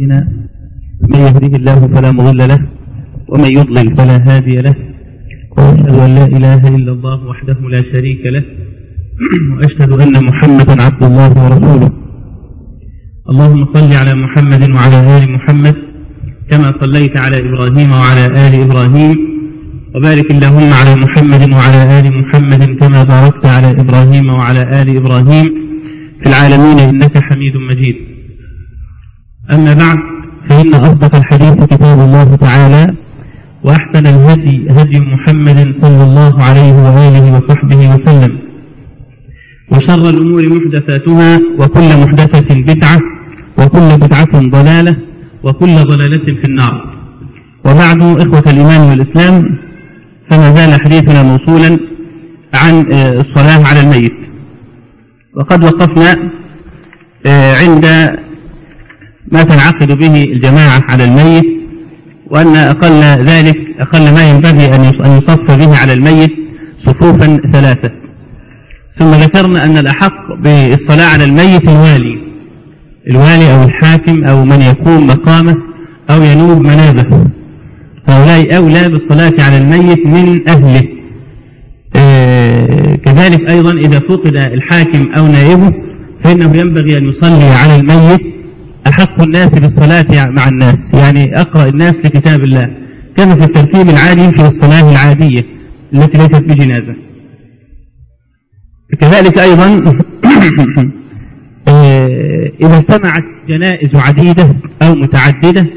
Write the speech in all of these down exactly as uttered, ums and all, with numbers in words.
أنفسنا من يهده الله فلا مضل له ومن يضلل فلا هادي له، وأشهد أن لا إله إلا الله وحده لا شريك له، وأشهد أن محمدا عبد الله ورسوله. اللهم صل على محمد وعلى آل محمد كما صليت على إبراهيم وعلى آل إبراهيم، وبارك اللهم على محمد وعلى آل محمد كما باركت على إبراهيم وعلى آل إبراهيم في العالمين إنك حميد مجيد. أما بعد، فإن أصدق الحديث كتاب الله تعالى، وأحسن الهدي هدي محمد صلى الله عليه وآله وصحبه وسلم، وشر الأمور محدثاتها، وكل محدثة بدعة، وكل بدعة ضلالة، وكل ضلالة في النار. وبعد، إخوة الإيمان والإسلام، فما زال حديثنا موصولا عن الصلاة على الميت، وقد وقفنا عند ما تنعقد به الجماعة على الميت، وأن أقل ذلك أقل ما ينبغي أن يصف به على الميت صفوفا ثلاثة. ثم ذكرنا أن الأحق بالصلاة على الميت الوالي الوالي أو الحاكم أو من يقوم مقامه أو ينوب منابه، هؤلاء أولى بالصلاة على الميت من أهله. آه كذلك أيضا إذا فقد الحاكم أو نائبه فإنه ينبغي أن يصلي على الميت أحق الناس بالصلاة مع الناس، يعني أقرأ الناس لكتاب الله، كما في الترتيب العادي في الصلاة العادية التي ليست بجنازة. كذلك أيضا إذا اجتمعت جنائز عديدة أو متعددة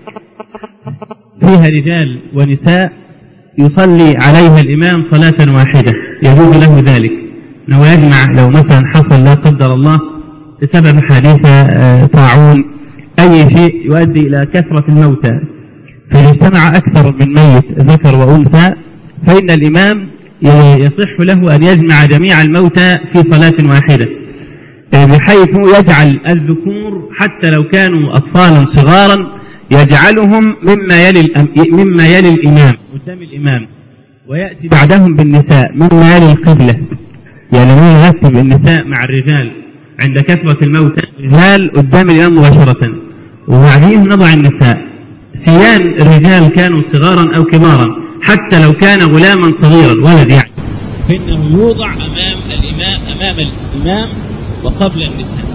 فيها رجال ونساء يصلي عليها الإمام صلاة واحدة، يجوز له ذلك. لو يجمع، لو مثلا حصل لا قدر الله بسبب حادثة طاعون أي شيء يؤدي إلى كثرة الموتى، فإذا اجتمع أكثر من ميت ذكر وأنثى فإن الإمام يصح له أن يجمع جميع الموتى في صلاة واحدة، بحيث يجعل الذكور حتى لو كانوا أطفالا صغارا يجعلهم مما يلي مما يلي الإمام قدام الإمام، ويأتي بعدهم بالنساء مما يلي القبلة، يعني ما يرتب النساء مع الرجال عند كثرة الموتى، الرجال قدام الإمام مباشرة، وبعدين نضع النساء، سيان الرجال كانوا صغارا أو كبارا، حتى لو كان غلاما صغيرا ولد يعني، فإنه يوضع أمام الإمام أمام الإمام وقبل النساء.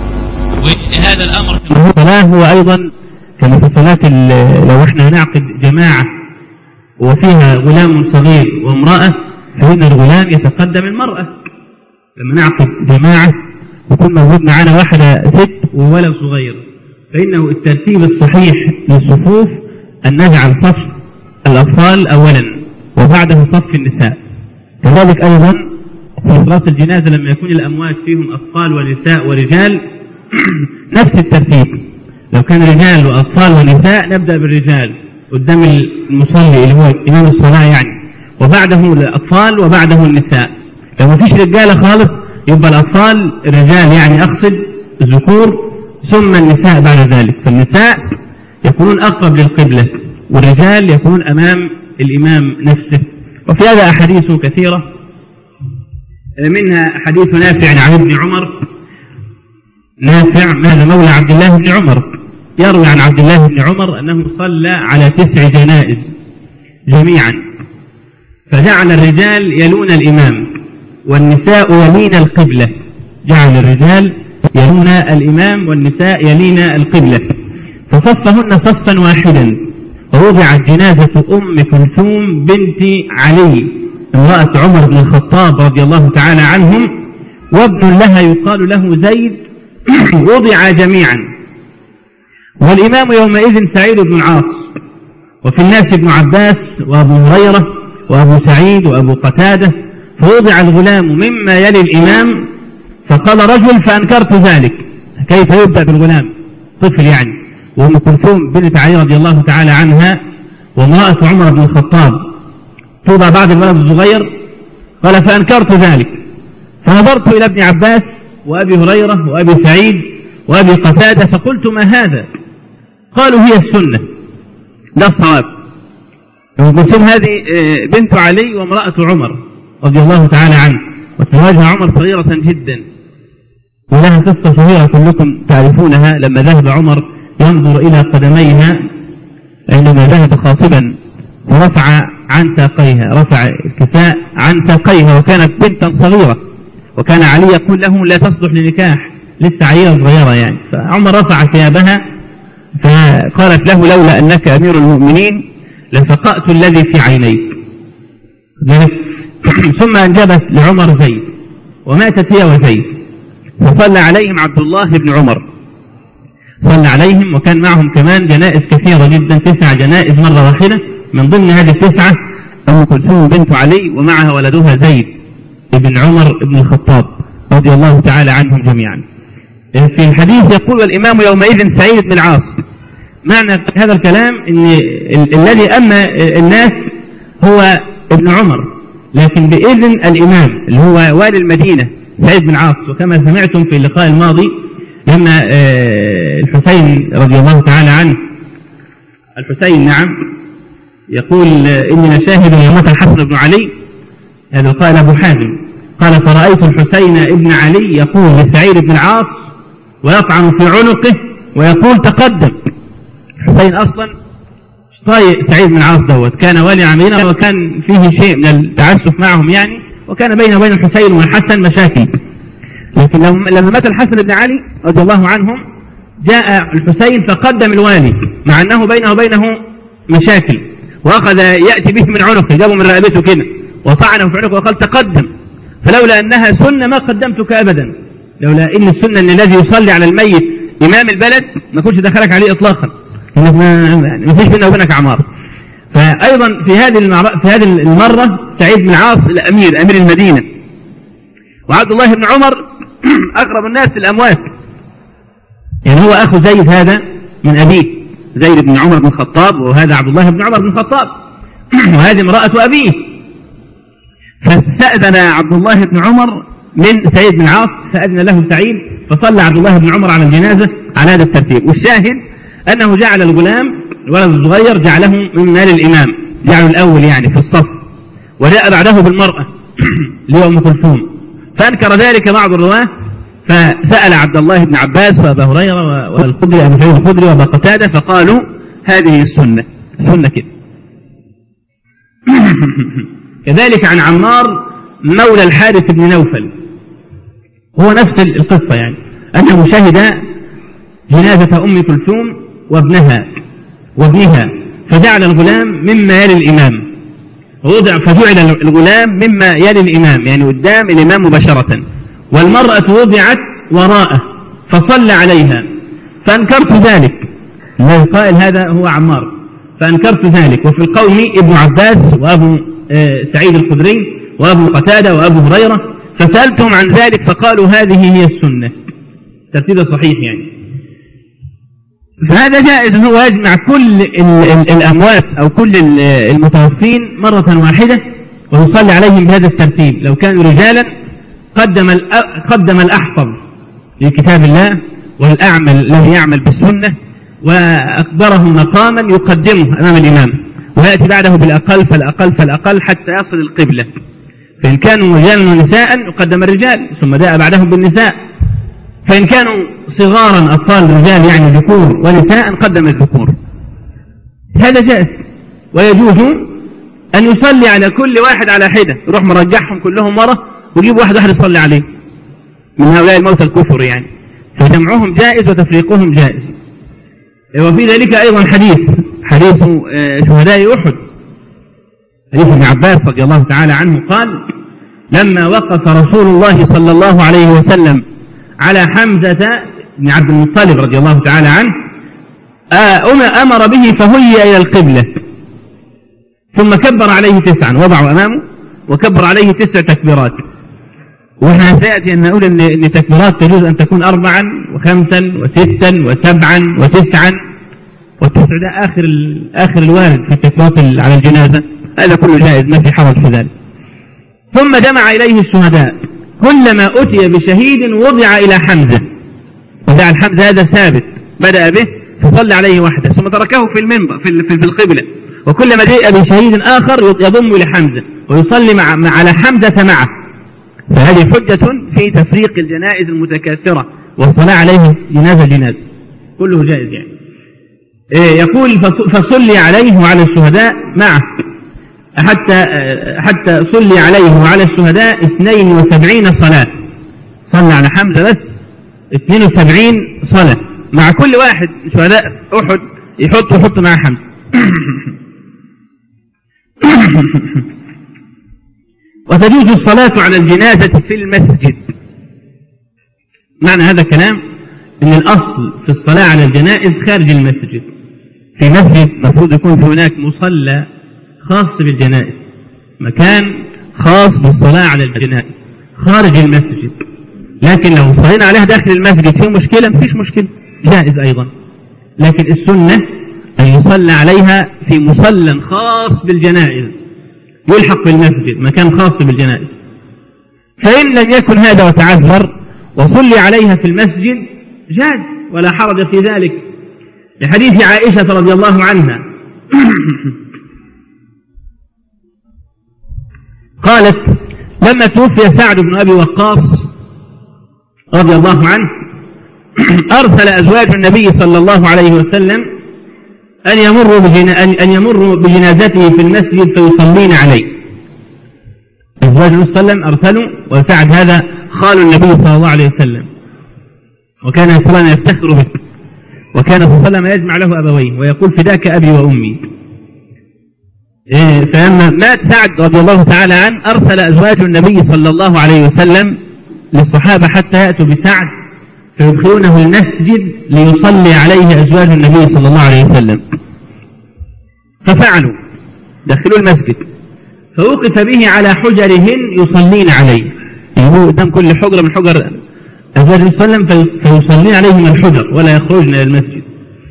وهذا الأمر كما هو أيضا كما في صلاة لو احنا نعقد جماعة وفيها غلام صغير وامرأة، فإن الغلام يتقدم المرأة. لما نعقد جماعة وكل موجود معنا واحدة ست وولد صغير، فإنه الترتيب الصحيح للصفوف أن نجعل صف الأطفال أولا وبعده صف النساء. كذلك أيضا في صلاة الجنازة لما يكون الأموات فيهم أطفال ونساء ورجال نفس الترتيب، لو كان رجال وأطفال ونساء نبدأ بالرجال قدام المصلي اللي هو إمام الصلاة يعني، وبعده الأطفال وبعده النساء. لو ما فيش رجالة خالص يبقى الأطفال الرجال يعني أقصد الذكور، ثم النساء بعد ذلك، فالنساء يكونون أقرب للقبلة والرجال يكونون أمام الإمام نفسه. وفي هذا أحاديث كثيرة، منها حديث نافع عن ابن عمر. نافع هذا مولى عبد الله بن عمر، يروي عن عبد الله بن عمر أنه صلى على تسع جنائز جميعا، فجعل الرجال يلون الإمام والنساء يلين القبلة، جعل الرجال يلون الإمام والنساء يلين القبلة، فصفهن صفا واحدا. ووضعت جنازة أم كلثوم بنت علي امرأة عمر بن الخطاب رضي الله تعالى عنهم، وابن لها يقال له زيد، وضع جميعا، والإمام يومئذ سعيد بن العاص، وفي الناس ابن عباس وأبو هريرة وأبو سعيد وأبو قتادة، فوضع الغلام مما يلي الإمام، فقال رجل فأنكرت ذلك، كيف يبدأ بالغلام طفل يعني، وأم كلثوم بنت علي رضي الله تعالى عنها وامرأة عمر بن الخطاب توضع بعد الولد الصغير، قال فأنكرت ذلك، فنظرت إلى ابن عباس وأبي هريرة وأبي سعيد وأبي قتادة فقلت ما هذا؟ قالوا هي السنة، لا الصواب. أم كلثوم هذه بنت علي وامرأة عمر رضي الله تعالى عنه، وتزوجها عمر صغيرة جدا، ولها قصة صغيرة كلكم تعرفونها. لما ذهب عمر ينظر إلى قدميها عندما ذهب خاطبا ورفع عن ساقيها، رفع الكساء عن ساقيها، وكانت بنتا صغيرة، وكان علي يقول له لا تصلح لنكاح، لسه عيلة صغيرة يعني. فعمر رفع ثيابها فقالت له لولا أنك أمير المؤمنين لفقأت الذي في عينيك. ثم أنجبت لعمر زيد وماتت هي وزيد، فصلى عليهم عبد الله بن عمر، صلى عليهم، وكان معهم كمان جنائز كثيرة جدا، تسع جنائز مرة واحدة. من ضمن هذه التسعة أم كلثوم بنت علي ومعها ولدها زيد بن عمر بن الخطاب رضي الله تعالى عنهم جميعا. في الحديث يقول والإمام يومئذ سعيد بن العاص. معنى هذا الكلام أن الذي أما الناس هو ابن عمر، لكن بإذن الإمام اللي هو والي المدينة سعيد بن العاص. وكما سمعتم في اللقاء الماضي لما الحسين رضي الله تعالى عنه، الحسين نعم يقول إني لشاهد يوم الحسن بن علي، هذا قال أبو حازم قال فرأيت الحسين ابن علي يقول لسعيد بن العاص ويطعن في عنقه ويقول تقدم. الحسين أصلا طايق سعيد بن العاص دوت، كان والي عمينا وكان فيه شيء من التعسف معهم يعني، وكان بينه وبين الحسين والحسن مشاكل. لكن لما مات الحسن بن علي رضي الله عنهم جاء الحسين فقدم الوالي مع أنه بينه وبينه مشاكل، وأخذ يأتي به من عنقه، جابه من رقبته كده وطعنه في عنقه وقال تقدم، فلولا أنها سنة ما قدمتك أبدا، لولا إن السنة أن الذي يصلي على الميت إمام البلد ما كنتش دخلك عليه إطلاقا، ما فيش بينه وبينك أعمار. فأيضا في هذه في هذه المرة سعيد بن العاص الأمير أمير المدينة، وعبد الله بن عمر أقرب الناس للأموات، يعني هو أخو زيد هذا من أبيه، زيد بن عمر بن الخطاب، وهذا عبد الله بن عمر بن الخطاب وهذه امرأة أبيه. فاستأذن عبد الله بن عمر من سعيد بن العاص، فأذن له سعيد، فصلى عبد الله بن عمر على الجنازة على هذا الترتيب. والشاهد أنه جعل الغلام الولد الصغير جعله من مال الإمام، جعله الأول يعني في الصف، وجاء بعده بالمرأة اللي هو أم كلثوم، فأنكر ذلك بعض الرواة، فسأل عبد الله بن عباس وأبا هريرة والخدري أبو سعيد الخدري وأبا قتادة فقالوا هذه السنة، السنة كده. كذلك عن عمار مولى الحارث بن نوفل، هو نفس القصة يعني، أنه شهد جنازة أم كلثوم وابنها وابنها، فجعل الغلام مما يلي الإمام، ووضع فجعل الغلام مما يلي الإمام يعني قدام الإمام مباشرة، والمرأة وضعت وراءه فصلى عليها، فأنكرت ذلك. القائل هذا هو عمار، فأنكرت ذلك. وفي القوم ابن عباس وأبو سعيد الخدري وأبو قتادة وأبو هريرة، فسألتهم عن ذلك فقالوا هذه هي السنة، ترتيب صحيح يعني. فهذا جائز أنه يجمع كل الأموات أو كل المتوفين مرة واحدة ويصلي عليهم بهذا الترتيب. لو كانوا رجالا قدم قدم الأحفظ لكتاب الله والأعمل الذي يعمل بالسنة، وأكبرهم مقاما يقدمه أمام الإمام، ويأتي بعده بالأقل فالأقل فالأقل حتى يصل القبلة. فإن كانوا رجالا ونساء يقدم الرجال، ثم جاء بعدهم بالنساء. فإن كانوا صغارا أطفال رجال يعني ذكور ونساء قدم الذكور. هذا جائز، ويجوز أن يصلي على كل واحد على حدة، يروح مرجعهم كلهم مرة ويجيب واحد واحد يصلي عليه من هؤلاء الموتى الكفر يعني، فجمعهم جائز وتفريقهم جائز. وفي ذلك أيضا حديث حديث شهداء أحد، حديث ابن عباس رضي الله تعالى عنه قال لما وقف رسول الله صلى الله عليه وسلم على حمزة بن عبد المطلب رضي الله تعالى عنه أمر به فهي إلى القبلة، ثم كبر عليه تسعا، وضعوا أمامه وكبر عليه تسع تكبيرات. وإحنا سيأتي أن نقول أن التكبيرات تجوز أن تكون أربعا وخمسا وستا وسبعا وتسعا، والتسع ده آخر آخر الوارد في التكبيرات على الجنازة، هذا كله جائز ما في حرج في ذلك. ثم جمع إليه الشهداء، كلما أتي بشهيد وضع إلى حمزة، وضع الحمزة هذا ثابت، بدأ به فصلى عليه وحده ثم تركه في المنبر في, في, في القبلة، وكلما جاء بشهيد آخر يضم إلى حمزة ويصلي مع على حمزة معه. فهذه حجة في تفريق الجنائز المتكاثرة والصلاة عليه جنازة جنازة، كله جائز يعني. يقول فصلي عليه وعلى الشهداء معه حتى حتى صلي عليه وعلى الشهداء اثنين وسبعين صلاة. صلى على حمزة بس اثنين وسبعين صلاة مع كل واحد شهداء أحد يحط يحط مع حمزة. وتجوز الصلاة على الجنازة في المسجد. معنى هذا الكلام ان الاصل في الصلاة على الجنائز خارج المسجد. في مسجد مفروض يكون هناك مصلى خاص بالجنائز، مكان خاص بالصلاة على الجنائز خارج المسجد. لكن لو صلينا عليها داخل المسجد في مشكلة؟ مفيش مشكلة، جائز أيضا. لكن السنة أن يصلى عليها في مصلى خاص بالجنائز يلحق بالمسجد، مكان خاص بالجنائز. فإن لم يكن هذا وتعذر وصلي عليها في المسجد جاز ولا حرج في ذلك، لحديث عائشة رضي الله عنها قالت لما توفي سعد بن أبي وقاص رضي الله عنه أرسل أزواج النبي صلى الله عليه وسلم أن يمروا أن يمروا بجنازته في المسجد فيصلين عليه. أزواج النبي صلى الله عليه وسلم أرسلوا، وسعد هذا خال النبي صلى الله عليه وسلم، وكان صلى الله عليه وسلم يفتخر به، وكان صلى الله عليه وسلم يجمع له أبويه ويقول فداك أبي وأمي. فلما مات سعد رضي الله تعالى عنه أرسل أزواج النبي صلى الله عليه وسلم للصحابة حتى يأتوا بسعد فيدخلونه المسجد ليصلي عليه أزواج النبي صلى الله عليه وسلم. ففعلوا، دخلوا المسجد فوقف به على حجرهن يصلين عليه، يعني هو قدام كل حجرة من حجر أزواج النبي صلى الله عليه وسلم فيصلين عليهم الحجر ولا يخرجن إلى المسجد.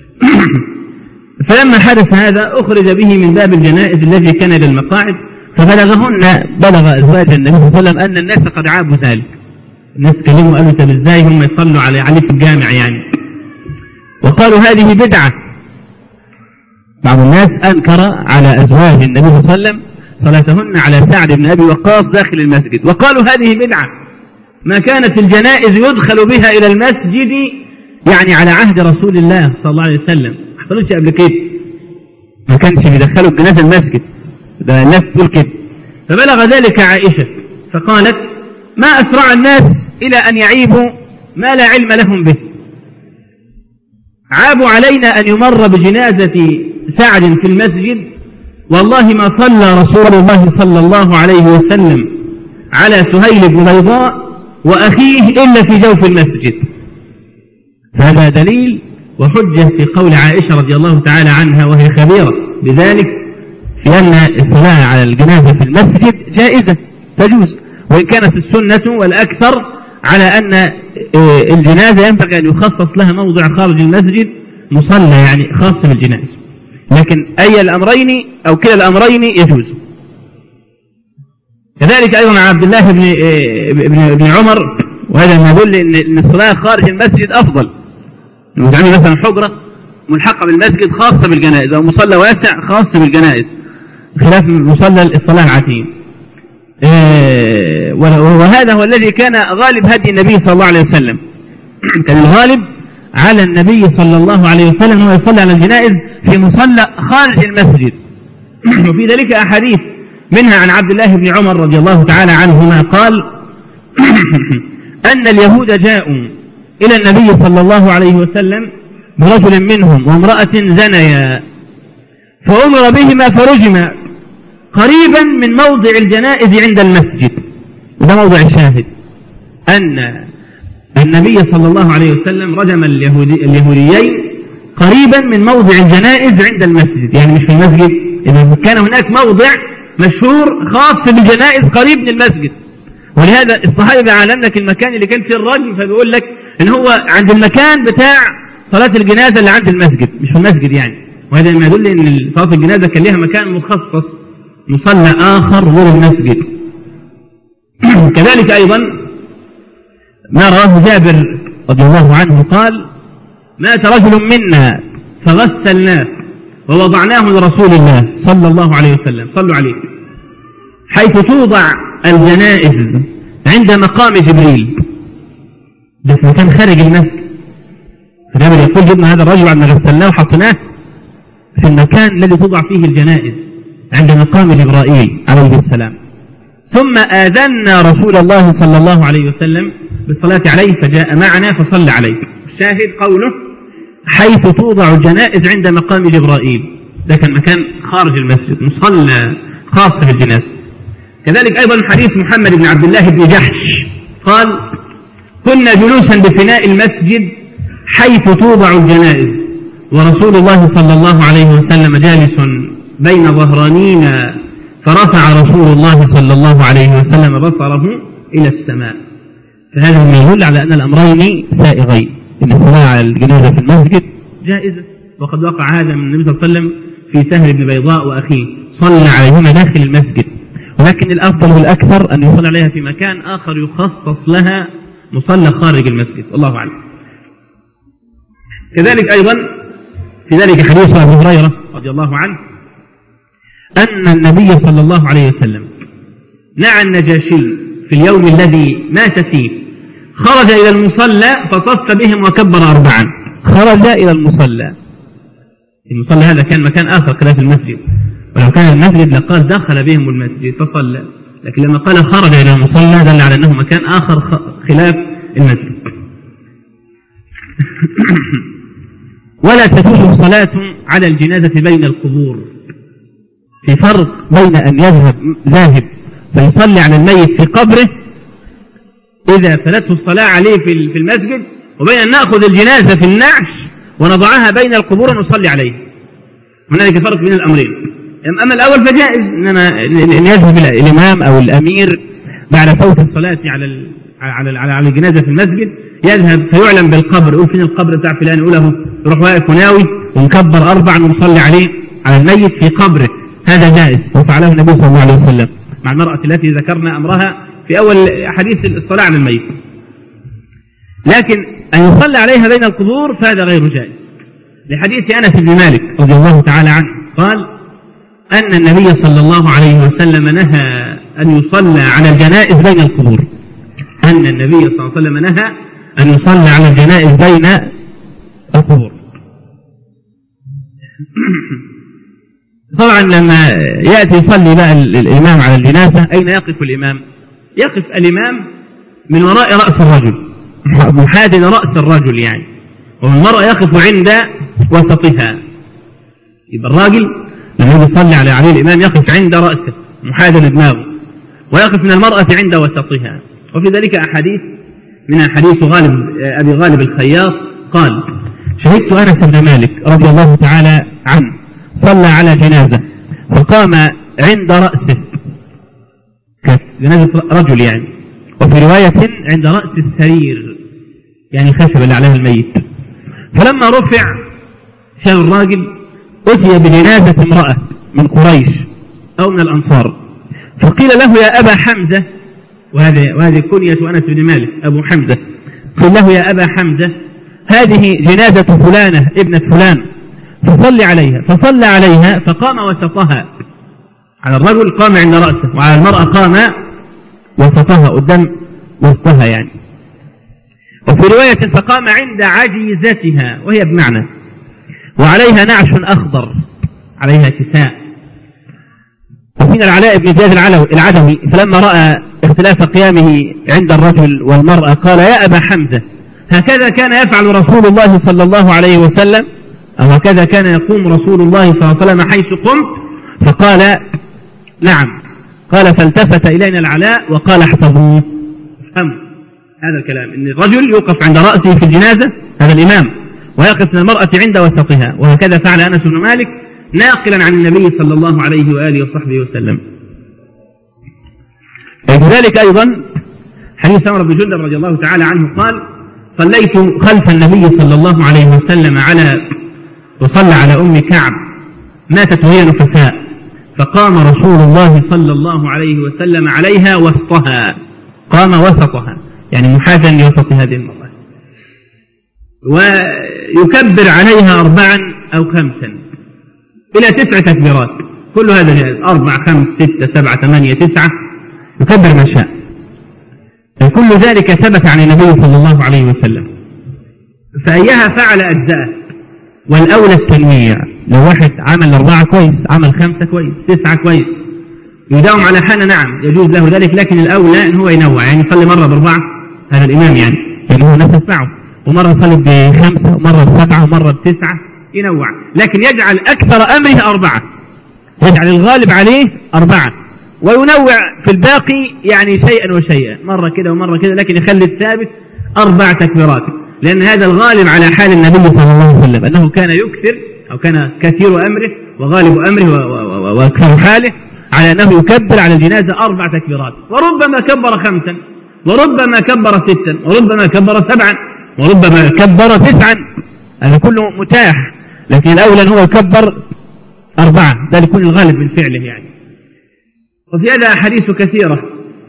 فلما حدث هذا أخرج به من باب الجنائز الذي كان للمقاعد، فبلغهن بلغ أزواج النبي صلى الله عليه وسلم أن الناس قد عابوا ذلك. الناس كلموا قالوا طب ازاي هم يصلوا عليه عليه في الجامع يعني، وقالوا هذه بدعة. بعض الناس أنكر على أزواج النبي صلى الله عليه وسلم صلاتهن على سعد بن أبي وقاص داخل المسجد، وقالوا هذه بدعة. ما كانت الجنائز يدخل بها إلى المسجد يعني على عهد رسول الله صلى الله عليه وسلم، ما حصلتش قبل كده، ما كانش بيدخلوا الجنازة المسجد، ده الناس تقول كده. فبلغ ذلك عائشة فقالت ما أسرع الناس إلى أن يعيبوا ما لا علم لهم به. عابوا علينا أن يمر بجنازة سعد في المسجد، والله ما صلى رسول الله صلى الله عليه وسلم على سهيل بن بيضاء وأخيه إلا في جوف المسجد. هذا دليل وحجة في قول عائشة رضي الله تعالى عنها وهي خبيرة بذلك في أن الصلاة على الجنازة في المسجد جائزة تجوز، وإن كانت السنة والأكثر على أن الجنازة ينبغي أن يخصص لها موضع خارج المسجد مصلى يعني خاص بالجنائز، لكن أي الأمرين أو كلا الأمرين يجوز. كذلك أيضا عبد الله بن, بن, بن عمر، وهذا ما يدل أن الصلاة خارج المسجد أفضل، يعني مثلا حجرة ملحقة بالمسجد خاصة بالجنائز أو مصلى واسع خاص بالجنائز خلاف مصلى الصلاة العتيم. وهذا هو الذي كان غالب هدي النبي صلى الله عليه وسلم، كان الغالب على النبي صلى الله عليه وسلم هو يصلي على الجنائز في مصلى خارج المسجد. وفي ذلك أحاديث منها عن عبد الله بن عمر رضي الله تعالى عنهما قال أن اليهود جاءوا إلى النبي صلى الله عليه وسلم برجل منهم وامرأة زنيا فأمر بهما فرجما قريبا من موضع الجنائز عند المسجد. وده موضع الشاهد أن النبي صلى الله عليه وسلم رجم اليهودي اليهوديين قريبا من موضع الجنائز عند المسجد، يعني مش في المسجد، إذا كان هناك موضع مشهور خاص بالجنائز قريب من المسجد. ولهذا الصحابي بيعلم لك المكان اللي كان فيه الرجم، فبيقول لك ان هو عند المكان بتاع صلاة الجنازة اللي عند المسجد مش في المسجد يعني. وهذا ما يدل ان صلاة الجنازة كان لها مكان مخصص مصلى آخر غير المسجد. كذلك أيضا ما رواه جابر رضي الله عنه قال مات رجل منا فغسلناه ووضعناه لرسول الله صلى الله عليه وسلم، صلوا عليه، حيث توضع الجنائز عند مقام جبريل، ده في مكان خارج المسجد. فجابر يقول جبنا هذا الرجل بعد ما غسلناه وحطيناه في المكان الذي توضع فيه الجنائز عند مقام جبرائيل عليه السلام. ثم آذنا رسول الله صلى الله عليه وسلم بالصلاة عليه فجاء معنا فصلى عليه. الشاهد قوله حيث توضع الجنائز عند مقام جبرائيل، ده كان مكان خارج المسجد، مصلى خاص بالجنازة. كذلك أيضا حديث محمد بن عبد الله بن جحش قال كنا جلوسا بفناء المسجد حيث توضع الجنائز ورسول الله صلى الله عليه وسلم جالس بين ظهرانينا، فرفع رسول الله صلى الله عليه وسلم بصره إلى السماء. فهذا ما يدل على أن الأمرين سائغين، إن الصلاة على الجنازة في المسجد جائزة، وقد وقع هذا من النبي صلى الله عليه وسلم في سهل بن بيضاء وأخيه صلى عليهما داخل المسجد، ولكن الأفضل والأكثر أن يصلى عليها في مكان آخر يخصص لها مصلى خارج المسجد، والله أعلم. كذلك أيضا في ذلك حديث أبي هريرة رضي الله عنه أن النبي صلى الله عليه وسلم نعى النجاشي في اليوم الذي مات فيه، خرج إلى المصلى فصف بهم وكبر أربعا. خرج إلى المصلى، المصلى هذا كان مكان آخر خلاف المسجد، ولو كان المسجد لقال دخل بهم المسجد فصلى، لكن لما قال خرج إلى المصلى دل على أنه مكان آخر خلاف المسجد. ولا تجوز صلاة على الجنازة بين القبور. في فرق بين أن يذهب ذاهب فيصلي على الميت في قبره إذا فلته الصلاة عليه في المسجد، وبين أن نأخذ الجنازة في النعش ونضعها بين القبور ونصلي عليه. هنالك فرق بين الأمرين. أما الأول فجائز، إنما أن يذهب الإمام أو الأمير بعد فوت الصلاة على على على الجنازة في المسجد، يذهب فيعلم بالقبر، يقول فين القبر بتاع فلان، يقوله يروح واقف وناوي ونكبر أربعا ونصلي عليه على الميت في قبره، هذا جائز، وفعله النبي صلى الله عليه وسلم مع المرأة التي ذكرنا أمرها في أول حديث الصلاة على الميت. لكن أن يصلى عليها بين القبور فهذا غير جائز، لحديث أنس بن مالك رضي الله تعالى عنه قال أن النبي صلى الله عليه وسلم نهى أن يصلى على الجنائز بين القبور، أن النبي صلى الله عليه وسلم نهى أن يصلى على الجنائز بين القبور. طبعا لما يأتي يصلي بقى الإمام على الجنازة، أين يقف الإمام؟ يقف الإمام من وراء رأس الرجل، محاذن رأس الرجل يعني، والمرأة يقف عند وسطها. يبقى الراجل لما يصلي على عليه الإمام يقف عند رأسه محاذن دماغه، ويقف من المرأة عند وسطها. وفي ذلك أحاديث، من حديث غالب أبي غالب الخياط قال شهدت أنس بن مالك رضي الله تعالى عنه صلى على جنازة فقام عند رأسه، جنازة رجل يعني، وفي رواية عند رأس السرير يعني الخشب اللي عليها الميت. فلما رفع شال الراجل أتي بجنازة امرأة من قريش أو من الأنصار، فقيل له يا أبا حمزة، وهذه وهذه كنية أنس بن مالك أبو حمزة، قيل له يا أبا حمزة هذه جنازة فلانة ابنة فلان فصلي عليها، فصلى عليها فقام وسطها. على الرجل قام عند رأسه، وعلى المرأة قام وسطها قدام وسطها يعني. وفي رواية فقام عند عجيزتها، وهي بمعنى وعليها نعش أخضر، عليها كساء. وفينا العلاء بن زياد العدوي فلما رأى اختلاف قيامه عند الرجل والمرأة قال يا أبا حمزة هكذا كان يفعل رسول الله صلى الله عليه وسلم، أو هكذا كان يقوم رسول الله صلى الله عليه وسلم حيث قمت؟ فقال نعم. قال فالتفت إلينا العلاء وقال احفظوه، افهموا هذا الكلام، أن الرجل يوقف عند رأسه في الجنازة هذا الإمام، ويقف من المرأة عند وسطها، وهكذا فعل أنس بن مالك ناقلا عن النبي صلى الله عليه وآله وصحبه وسلم. وكذلك أيضا حديث عمر بن جندب رضي الله تعالى عنه قال صليت خلف النبي صلى الله عليه وسلم على وصلى على أم كعب ماتت وهي نفساء، فقام رسول الله صلى الله عليه وسلم عليها وسطها، قام وسطها يعني محاذا لوسط هذه المرأة، ويكبر عليها أربعا أو خمسا إلى تسع تكبيرات، كل هذا جائز، أربع خمس ستة سبعة ثمانية تسعة، يكبر ما شاء. كل ذلك ثبت عن النبي صلى الله عليه وسلم، فأيها فعل أجزاءه، والأولى التنويع، لو واحد عمل أربعة كويس، عمل خمسة كويس، تسعة كويس، يداوم على حالة، نعم يجوز له ذلك، لكن الأولى أن هو ينوع، يعني يصلي مرة بأربعة هذا الإمام يعني يعني هو نفس معه، ومرة يصلي بخمسة ومرة بسبعة ومرة بتسعة، ينوع، لكن يجعل أكثر أمره أربعة، يجعل الغالب عليه أربعة، وينوع في الباقي يعني شيئا وشيئا، مرة كده ومرة كده، لكن يخلي الثابت أربع تكبيرات، لأن هذا الغالب على حال النبي صلى الله عليه وسلم أنه كان يكثر أو كان كثير أمره وغالب أمره وأكثر حاله على أنه يكبر على الجنازة أربع تكبيرات، وربما كبر خمسا، وربما كبر ستا، وربما كبر سبعا، وربما كبر تسعا، هذا كله متاح، لكن الأولى هو يكبر أربعة، ذلك يكون الغالب من فعله يعني. وفي هذا أحاديث كثيرة،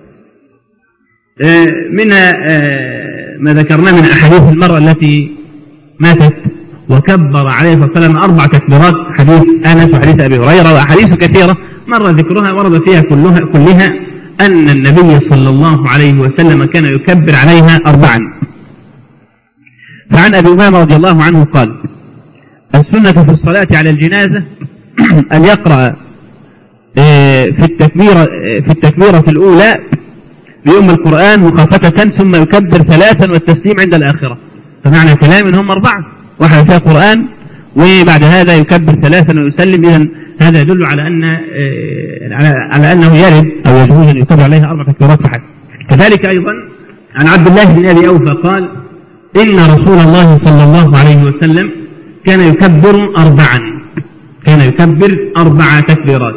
منها ما ذكرناه من أحاديث المرأة التي ماتت وكبر عليه الصلاة والسلام أربع تكبيرات، حديث أنس وحديث أبي هريرة، وأحاديث كثيرة مرة ذكرها ورد فيها كلها, كلها أن النبي صلى الله عليه وسلم كان يكبر عليها أربعا. فعن أبي أمامة رضي الله عنه قال: السنة في الصلاة على الجنازة أن يقرأ في التكبيرة في التكبيرة الأولى بأم القرآن مخافتة، ثم يكبر ثلاثا والتسليم عند الآخرة. فمعنى كلام إنهم أربعة، واحدة فيها قرآن وبعد هذا يكبر ثلاثا ويسلم. إذن هذا يدل على أن على أنه يرد أو يجوز أن يكبر عليها أربع تكبيرات فحسب. كذلك أيضا عن عبد الله بن أبي أوفى قال: إن رسول الله صلى الله عليه وسلم كان يكبر أربعا، كان يكبر أربع تكبيرات.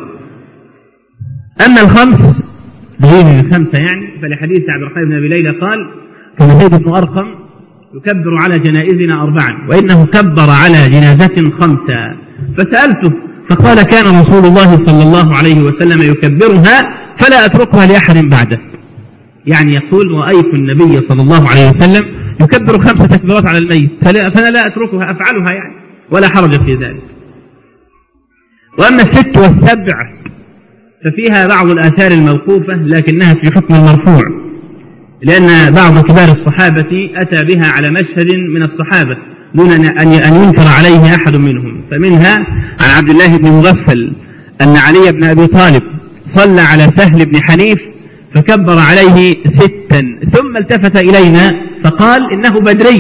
أما الخمس دليل الخمسة يعني، فلحديث عبد الرحمن بن أبي ليلى قال: كان زيد بن أرقم يكبر على جنائزنا أربعا، وإنه كبر على جنازة خمسة. فسألته فقال: كان رسول الله صلى الله عليه وسلم يكبرها فلا أتركها لأحد بعده. يعني يقول: رأيت النبي صلى الله عليه وسلم يكبر خمسة تكبيرات على الميت، فأنا لا أتركها، أفعلها يعني، ولا حرج في ذلك. وأما الست والسبع ففيها بعض الآثار الموقوفة لكنها في حكم المرفوع، لأن بعض كبار الصحابة أتى بها على مشهد من الصحابة دون أن ينكر عليه أحد منهم. فمنها عن عبد الله بن مغفل أن علي بن أبي طالب صلى على سهل بن حنيف فكبر عليه ستا، ثم التفت إلينا فقال: إنه بدري.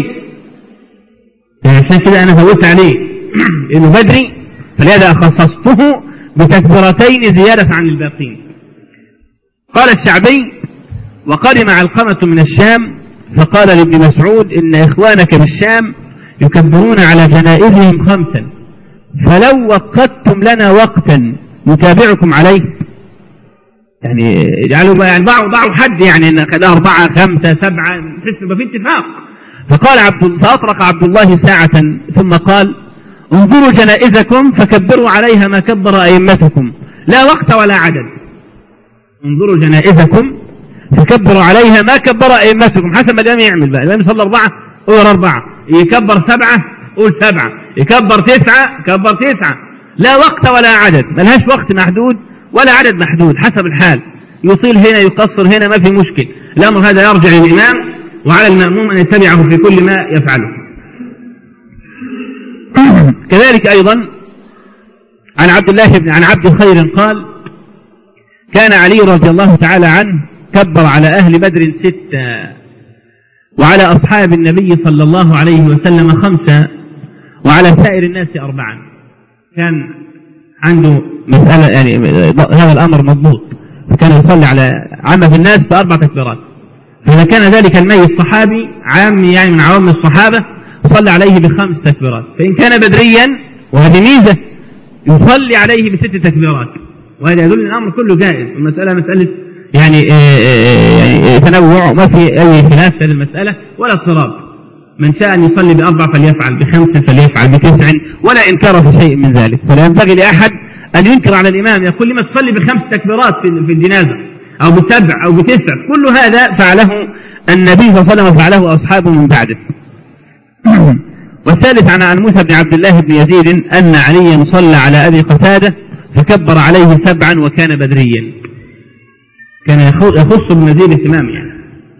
عشان كده أنا فوت عليه إنه بدري، فلهذا خصصته بتكبيرتين زيادة عن الباقين. قال الشعبي: وقدم علقمة من الشام فقال لابن مسعود: إن إخوانك بالشام يكبرون على جنائزهم خمسا، فلو وقتم لنا وقتا نتابعكم عليه. يعني اجعلوا يعني ضعوا ضعوا حد، يعني ان كذا أربعة خمسة سبعة تحس في اتفاق. فقال عبد فأطرق عبد الله ساعة ثم قال: انظروا جنائزكم فكبروا عليها ما كبر أئمتكم، لا وقت ولا عدد. انظروا جنائزكم فكبروا عليها ما كبر أئمتكم، حسب ما الإمام يعمل بقى. الإمام يصلي أربعة قول أربعة، يكبر سبعة قول سبعة، يكبر تسعة كبر تسعة، لا وقت ولا عدد، ملهاش وقت محدود ولا عدد محدود، حسب الحال، يطيل هنا يقصر هنا، ما في مشكل. الأمر هذا يرجع للإمام، وعلى المأموم أن يتبعه في كل ما يفعله. كذلك أيضا عن عبد الله بن عن عبد خير قال: كان علي رضي الله تعالى عنه كبر على أهل بدر ستة، وعلى أصحاب النبي صلى الله عليه وسلم خمسة، وعلى سائر الناس أربعا. كان عنده مسألة يعني هذا الأمر مضبوط، فكان يصلي على عامة الناس بأربع تكبيرات. فإذا كان ذلك الميت صحابي عام يعني من عوام الصحابة يصلي عليه بخمس تكبيرات، فإن كان بدريا وهذه ميزة يصلي عليه بست تكبيرات، وهذا يدل الأمر كله جائز. المسألة مسألة يعني, يعني تنوع، وما في أي خلاف في هذه المسألة ولا اضطراب. من شاء أن يصلي بأربع فليفعل، بخمس فليفعل، بتسع، ولا إنكار في شيء من ذلك. فلا ينبغي لأحد أن ينكر على الإمام يقول لما تصلي بخمس تكبيرات في الجنازة أو بسبع أو بتسع. كل هذا فعله النبي صلى الله عليه وسلم وفعله أصحابه من بعده. والثالث عن عن موسى بن عبد الله بن يزيد أن عليا صلى على أبي قتادة فكبر عليه سبعا وكان بدريا، كان يخص بمزيد اهتمام يعني.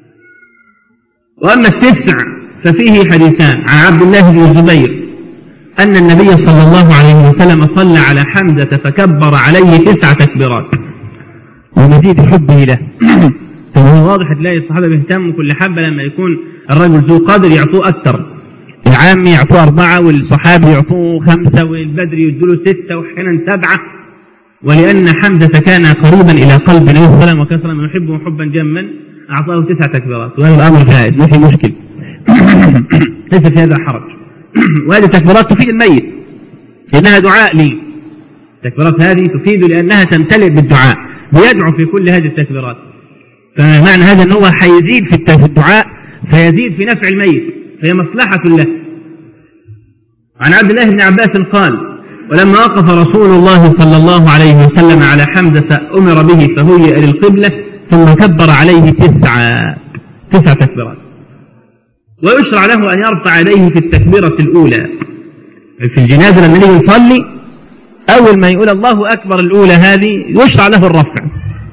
وأما التسع ففيه حديثان عن عبد الله بن الزبير أن النبي صلى الله عليه وسلم صلى على حمزة فكبر عليه تسع تكبيرات ومزيد حبه له. فهو واضح تلاقي الصحابة بيهتموا كل حبة لما يكون الرجل ذو قدر يعطوه أكثر، العام يعطوه أربعة والصحابي يعطوه خمسة والبدري يدوله ستة وأحيانا سبعة، ولأن حمزة كان قريبا إلى قلب النبي صلى الله عليه وسلم وكان صلى الله عليه وسلم يحبه حبا جما أعطاه تسع تكبيرات، وهذا الأمر جائز ما في مشكل ليس في هذا حرج. وهذه التكبيرات تفيد الميت لأنها دعاء لي، التكبيرات هذه تفيد لأنها تمتلئ بالدعاء، ويدعو في كل هذه التكبيرات. فمعنى هذا أنه حيزيد في الدعاء فيزيد في نفع الميت، فهي مصلحة له. عن عبد الله بن عباس قال: ولما وقف رسول الله صلى الله عليه وسلم على حمزة أمر به فهيئ للقبلة ثم كبر عليه تسع تسع تكبيرات. ويشرع له أن يرفع يديه في التكبيرة الأولى في الجنازة. لما نيجي نصلي أول ما يقول الله أكبر الأولى هذه يشرع له الرفع.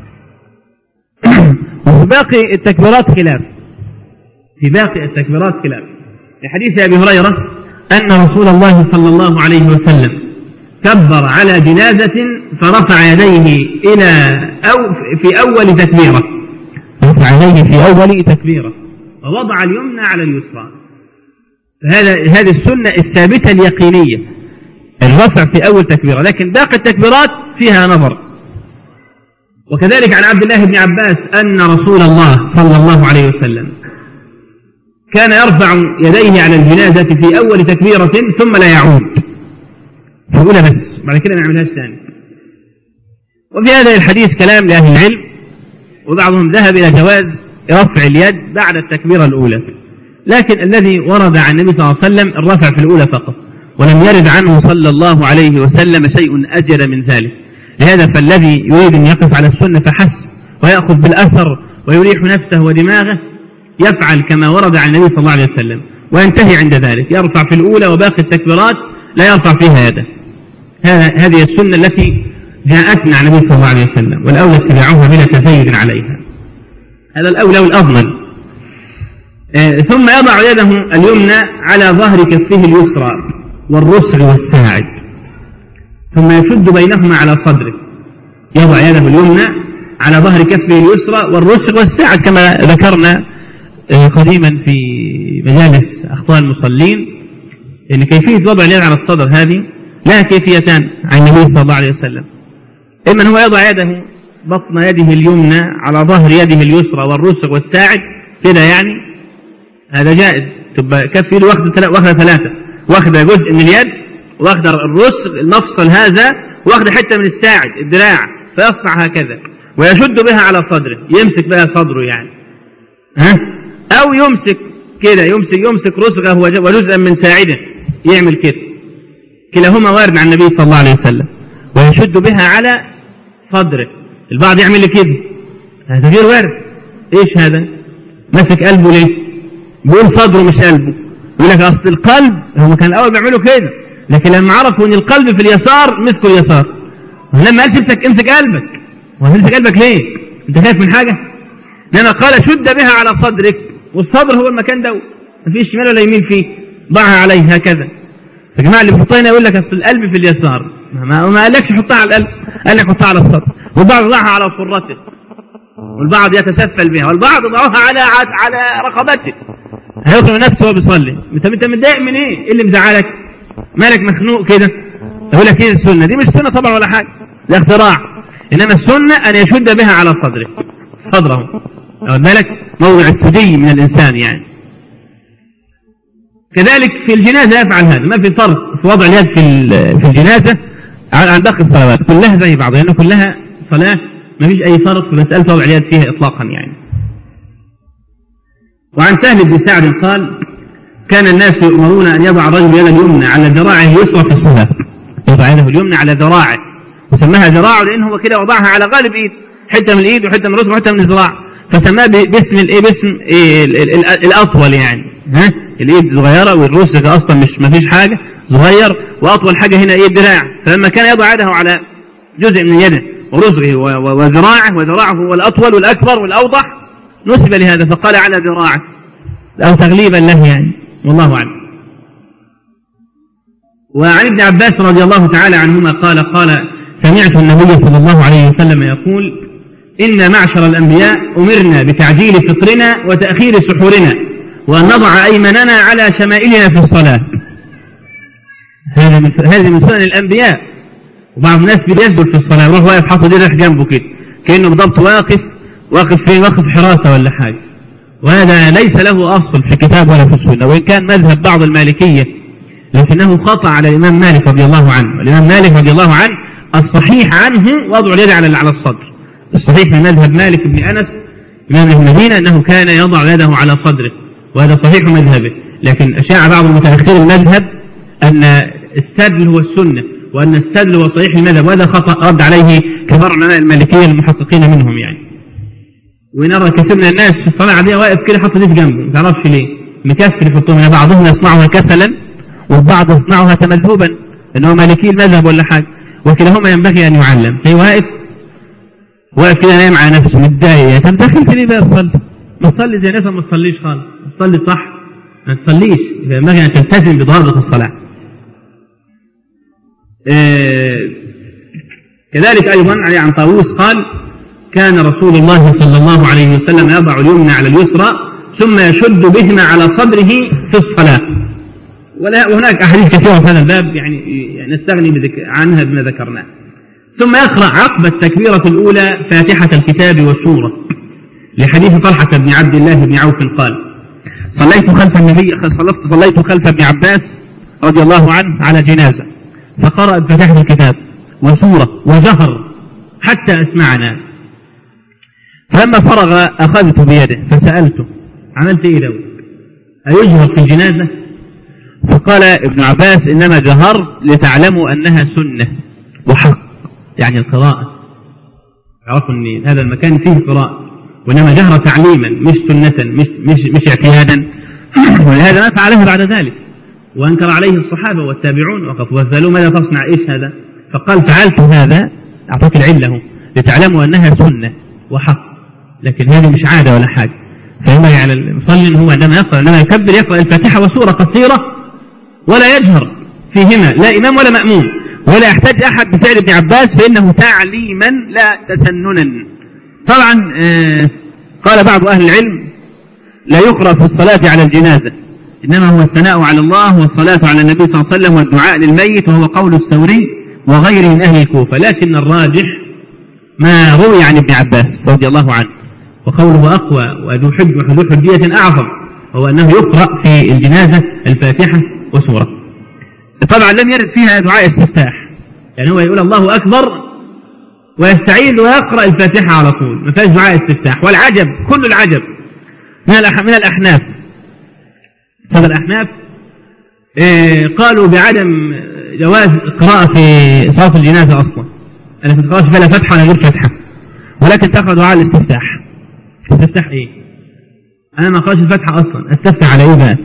وفي باقي التكبيرات خلاف، في باقي التكبيرات خلاف. في حديث أبي هريرة أن رسول الله صلى الله عليه وسلم كبر على جنازة فرفع يديه إلى أو في أول تكبيرة، رفع يديه في أول تكبيرة ووضع اليمنى على اليسرى. فهذا هذه السنة الثابتة اليقينية، الرفع في أول تكبيرة، لكن باقي التكبيرات فيها نظر. وكذلك عن عبد الله بن عباس أن رسول الله صلى الله عليه وسلم كان يرفع يديه على الجنازة في أول تكبيرة ثم لا يعود، فأولى بس بعد كده ما يعملهاش ثاني. وفي هذا الحديث كلام لأهل العلم، وبعضهم ذهب إلى جواز رفع اليد بعد التكبيرة الأولى، لكن الذي ورد عن النبي صلى الله عليه وسلم الرفع في الأولى فقط، ولم يرد عنه صلى الله عليه وسلم شيء أجل من ذلك. لهذا فالذي يريد أن يقف على السنة فحسب ويأخذ بالأثر ويريح نفسه ودماغه يفعل كما ورد عن النبي صلى الله عليه وسلم وينتهي عند ذلك، يرفع في الأولى وباقي التكبيرات لا يرفع فيها يده. هذه السنة التي جاءتنا عن النبي صلى الله عليه وسلم، والأولى اتباعها بلا تزيد عليها، هذا الأولى والأضمن. آه ثم يضع يده اليمنى على ظهر كفه اليسرى والرسغ والساعد، ثم يشد بينهما على صدره، يضع يده اليمنى على ظهر كفه اليسرى والرسغ والساعد كما ذكرنا آه قديما في مجالس أخطاء المصلين، لأن كيفية وضع اليد على الصدر هذه لها كيفيتان عن النبي صلى الله عليه وسلم. إما هو يضع يده بطن يده اليمنى على ظهر يده اليسرى والرسغ والساعد كده، يعني هذا جائز، تبقى كف يده واخده واخده ثلاثة، واخده جزء من اليد واخده الرسغ المفصل هذا واخده حتة من الساعد الذراع، فيصنع هكذا ويشد بها على صدره، يمسك بها صدره يعني، ها؟ أو يمسك كده، يمسك يمسك رسغه وجزءا من ساعده يعمل كده، كلاهما وارد عن النبي صلى الله عليه وسلم، ويشد بها على صدره. البعض يعمل كده، هذا غير وارد. ايش هذا؟ مسك قلبه ليه؟ بيقول صدره مش قلبه، يقول لك اصل القلب هم كان الاول بيعملوا كده، لكن لما عرفوا ان القلب في اليسار مسكوا اليسار. لما قال تمسك امسك قلبك، وهتمسك قلبك ليه؟ انت خايف من حاجه؟ لما قال شد بها على صدرك، والصدر هو المكان ده، مفيش شمال ولا يمين فيه، ضعها عليه هكذا. يا جماعه اللي بيحطها هنا يقول لك اصل القلب في اليسار، ما ما قالكش حطها على القلب، قال لك حطها على الصدر. والبعض ضعها على فرته، والبعض يتسفل بها، والبعض ضعها على على رقبته، هيقرأ نفسه وهو بيصلي. انت انت متضايق من ايه؟ ايه اللي مزعلك؟ مالك مخنوق كده؟ يقول لك ايه السنه دي؟ مش سنه طبعا ولا حاجه، ده اختراع. انما السنه ان يشد بها على صدره، صدره واخد بالك، موضع الثدي من الانسان يعني. كذلك في الجنازه يفعل هذا، ما في فرق في وضع اليد في في الجنازه عن باقي الصلوات، كلها زي بعض، لأنه يعني كلها صلاة ما فيش أي فرق في مسألة وضع اليد فيها إطلاقا يعني. وعن سهل بن سعد قال: كان الناس يؤمرون أن يضع الرجل يده اليمنى على ذراعه اليسرى في الصلاة، يضع يده اليمنى على ذراعه، وسماها ذراعه لأنه هو كده وضعها على غالب إيد، حتة من الإيد وحتة من الرأس وحتة من الذراع، فسماه باسم الإيه، باسم إيه الأطول يعني، ها، الإيد صغيرة والرأس أصلا مش ما فيش حاجة، صغير، وأطول حاجة هنا إيه الذراع. فلما كان يضع يده على جزء من يده ورزقه وذراعه، وذراعه هو الأطول والأكبر والأوضح، نسب لهذا فقال على ذراعه، أو تغليبا له يعني، والله أعلم. وعن ابن عباس رضي الله تعالى عنهما قال قال سمعت النبي صلى الله عليه وسلم يقول إن معشر الأنبياء أمرنا بتعجيل فطرنا وتأخير سحورنا وأن نضع أيمننا على شمائلنا في الصلاة. هذا من هذه من سنن الأنبياء. وبعض الناس بيسجد في الصلاة يروح واقف حاطط يده جنبه كده كأنه بالضبط واقف واقف فين واقف حراسة ولا حاجة، وهذا ليس له أصل في كتاب ولا في السنة، وإن كان مذهب بعض المالكية لكنه خطأ على الإمام مالك رضي الله عنه. الإمام مالك رضي الله عنه الصحيح عنه وضع اليد على على الصدر. الصحيح من مذهب مالك بن أنس إمام المدينة أنه كان يضع يده على صدره، وهذا صحيح مذهبه. لكن أشاع بعض المتأخرين المذهب أن السدل هو السنة وأن السدل هو صحيح المذهب، وهذا خطأ رد عليه كبار علماء المالكية المحققين منهم يعني. ونرى كثير من الناس في الصلاة العادية واقف كده حط يده جنبه ما تعرفش ليه مكسر يحطوه، بعضهم يصنعها كسلا والبعض يصنعها تمذهبا انه مالكي المذهب ولا حاجه، وكلاهما ينبغي ان يعلم. في واقف واقف كده نايم على نفسه متضايق، طب دخلت ليه بقى تصلي؟ ما تصلي زي ناس ما تصليش خالص، تصلي صح ما تصليش، ينبغي ان تلتزم بضوابط الصلاه. إيه كذلك ايضا علي عن طاووس قال كان رسول الله صلى الله عليه وسلم يضع اليمنى على اليسرى ثم يشد بهما على صدره في الصلاة. وهناك أحاديث كثيرة في هذا الباب يعني نستغني عنها بما ذكرناه. ثم يقرأ عقب التكبيرة الأولى فاتحة الكتاب والسورة، لحديث طلحة بن عبد الله بن عوف قال صليت خلف النبي صليت خلف ابن عباس رضي الله عنه على جنازة فقرأ فاتحة الكتاب وسورة وجهر حتى أسمعنا، فلما فرغ أخذته بيده فسألته عملت إيه لو أيجهر في الجنازة؟ فقال ابن عباس إنما جهر لتعلموا أنها سنة وحق، يعني القراءة عرفوا أن هذا المكان فيه قراءة، وإنما جهر تعليما مش سنة مش, مش, مش اعتيادا. ولهذا ما فعله بعد ذلك، وأنكر عليه الصحابة والتابعون وقف وسألوا ماذا تصنع إيش هذا؟ فقال فعلت هذا أعطاك العلة لتعلموا أنها سنة وحق، لكن هذه مش عادة ولا حاجة. فينبغي على المصلي أنه هو عندما يقرأ عندما يكبر يقرأ الفاتحة وسورة قصيرة ولا يجهر فيهما لا إمام ولا مأموم، ولا يحتاج أحد بفعل ابن عباس فإنه تعليما لا تسننا. طبعا آه قال بعض أهل العلم لا يقرأ في الصلاة على الجنازة، إنما هو الثناء على الله والصلاة على النبي صلى الله عليه وسلم والدعاء للميت، وهو قول الثوري وغيره من أهل الكوفة. لكن الراجح ما روي عن ابن عباس رضي الله عنه، وقوله أقوى وذو حجية أعظم، هو أنه يقرأ في الجنازة الفاتحة وسورة. طبعا لم يرد فيها دعاء استفتاح، يعني هو يقول الله أكبر ويستعيذ ويقرأ الفاتحة على طول، ما فيهاش دعاء استفتاح. والعجب كل العجب من من الأحناف، هذا الأحناف إيه قالوا بعدم جواز القراءة في صلاة الجنازة أصلا، أنا في القراءة فلا فتحة ولا غير فتحة، ولكن تقرأ دعاء الاستفتاح. استفتاح إيه؟ أنا ما قرأش الفتحة أصلا، استفتح على إيه بقى؟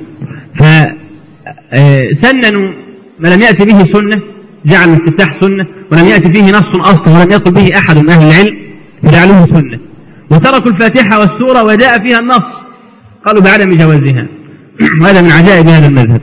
فسننوا ما لم يأتي به سنة، جعل الاستفتاح سنة ولم يأتي فيه نص أصلا ولم يقل به أحد من أهل العلم فجعلوه سنة، وتركوا الفاتحة والسورة وجاء فيها النص قالوا بعدم جوازها. وهذا من عجائب هذا المذهب.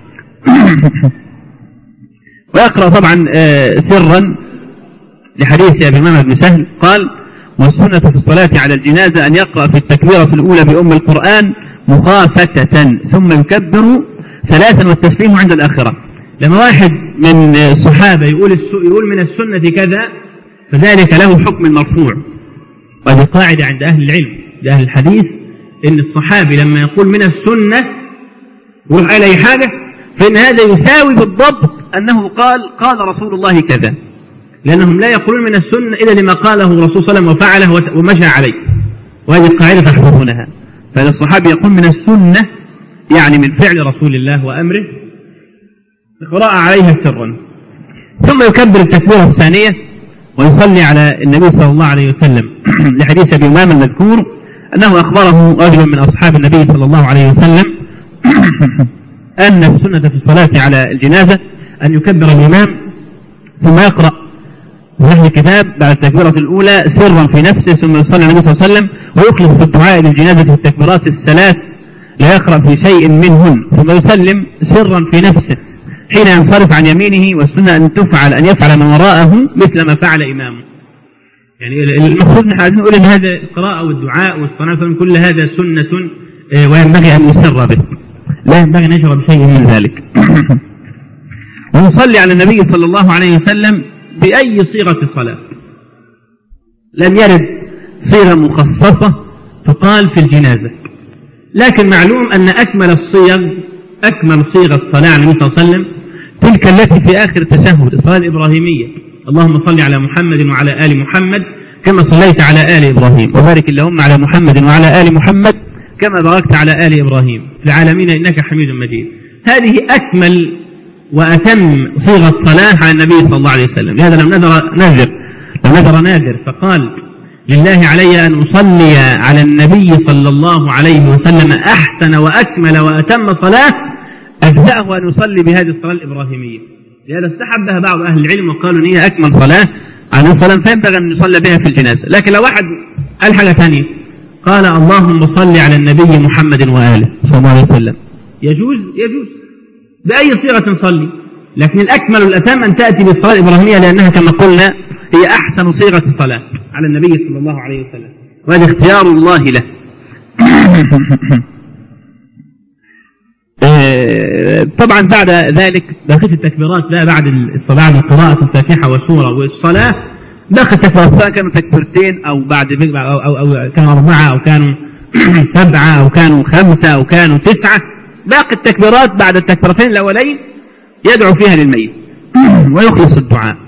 ويقرأ طبعا سرا لحديث أبي إمام بن سهل قال والسنة في الصلاة على الجنازة أن يقرأ في التكبيرة الأولى بأم القرآن مخافتة ثم يكبر ثلاثا والتسليم عند الآخرة. لما واحد من الصحابة يقول يقول من السنة كذا فذلك له حكم المرفوع، وهذه قاعدة عند أهل العلم أهل الحديث إن الصحابي لما يقول من السنة ويروح على أي حاجة فإن هذا يساوي بالضبط أنه قال قال رسول الله كذا، لأنهم لا يقولون من السنة إلا لما قاله الرسول صلى الله عليه وسلم وفعله ومشى عليه، وهذه القاعدة تحفظونها. فهذا الصحابي يقول من السنة يعني من فعل رسول الله وأمره القراءة عليها سرا، ثم يكبر التكبيرة الثانية ويصلي على النبي صلى الله عليه وسلم لحديث أبي أمامة المذكور أنه أخبره رجل من أصحاب النبي صلى الله عليه وسلم أن السنة في الصلاة على الجنازة أن يكبر الإمام ثم يقرأ نحو الكتاب بعد التكبيرة الأولى سرا في نفسه، ثم يصلي على النبي صلى الله عليه وسلم ويخلص في الدعاء للجنازة التكبيرات الثلاث لا يقرأ في شيء منهن، ثم يسلم سرا في نفسه حين ينصرف عن يمينه، والسنة أن تفعل أن يفعل من وراءه مثل ما فعل إمامه. يعني المقصود نحن عايزين نقول أن هذا القراءة والدعاء والصلاة كل هذا سنة وينبغي أن يسر به، لا ينبغي أن يجرى بشيء من ذلك. ونصلي على النبي صلى الله عليه وسلم بأي صيغة صلاة. لم يرد صيغة مخصصة تقال في الجنازة، لكن معلوم أن أكمل الصيغ أكمل صيغة الصلاة على النبي صلى الله عليه وسلم تلك التي في آخر التشهد، الصلاة الإبراهيمية: اللهم صل على محمد وعلى آل محمد كما صليت على آل إبراهيم، وبارك اللهم على محمد وعلى آل محمد كما باركت على آل إبراهيم في العالمين إنك حميد مجيد. هذه أكمل وأتم صيغة صلاة على النبي صلى الله عليه وسلم. لهذا لم نذر نذر لم نذر نادر فقال: لله علي أن أصلي على النبي صلى الله عليه وسلم أحسن وأكمل وأتم صلاة أجزأه أن يصلي بهذه الصلاة الإبراهيمية. لهذا استحبها بعض أهل العلم وقالوا إن هي أكمل صلاة عليه الصلاة، فينبغي أن يصلى بها في الجنازة. لكن لو واحد قال حاجة ثانية قال: اللهم صل على النبي محمد وآله صلى الله عليه وسلم، يجوز يجوز بأي صيغة نصلي، لكن الأكمل والأتم أن تأتي بالصلاة الإبراهيمية، لأنها كما قلنا هي أحسن صيغة الصلاة على النبي صلى الله عليه وسلم، وهذا اختيار الله له. طبعا بعد ذلك بقيت التكبيرات بقى بعد الصلاة من قراءة الفاتحة والسورة والصلاة، باقي التكبيرات سواء كانوا تكبيرتين أو بعد أو, أو, أو كانوا أربعة أو كانوا سبعة أو كانوا خمسة أو كانوا تسعة، باقي التكبيرات بعد التكبيرتين الأولين يدعو فيها للميت ويخلص الدعاء.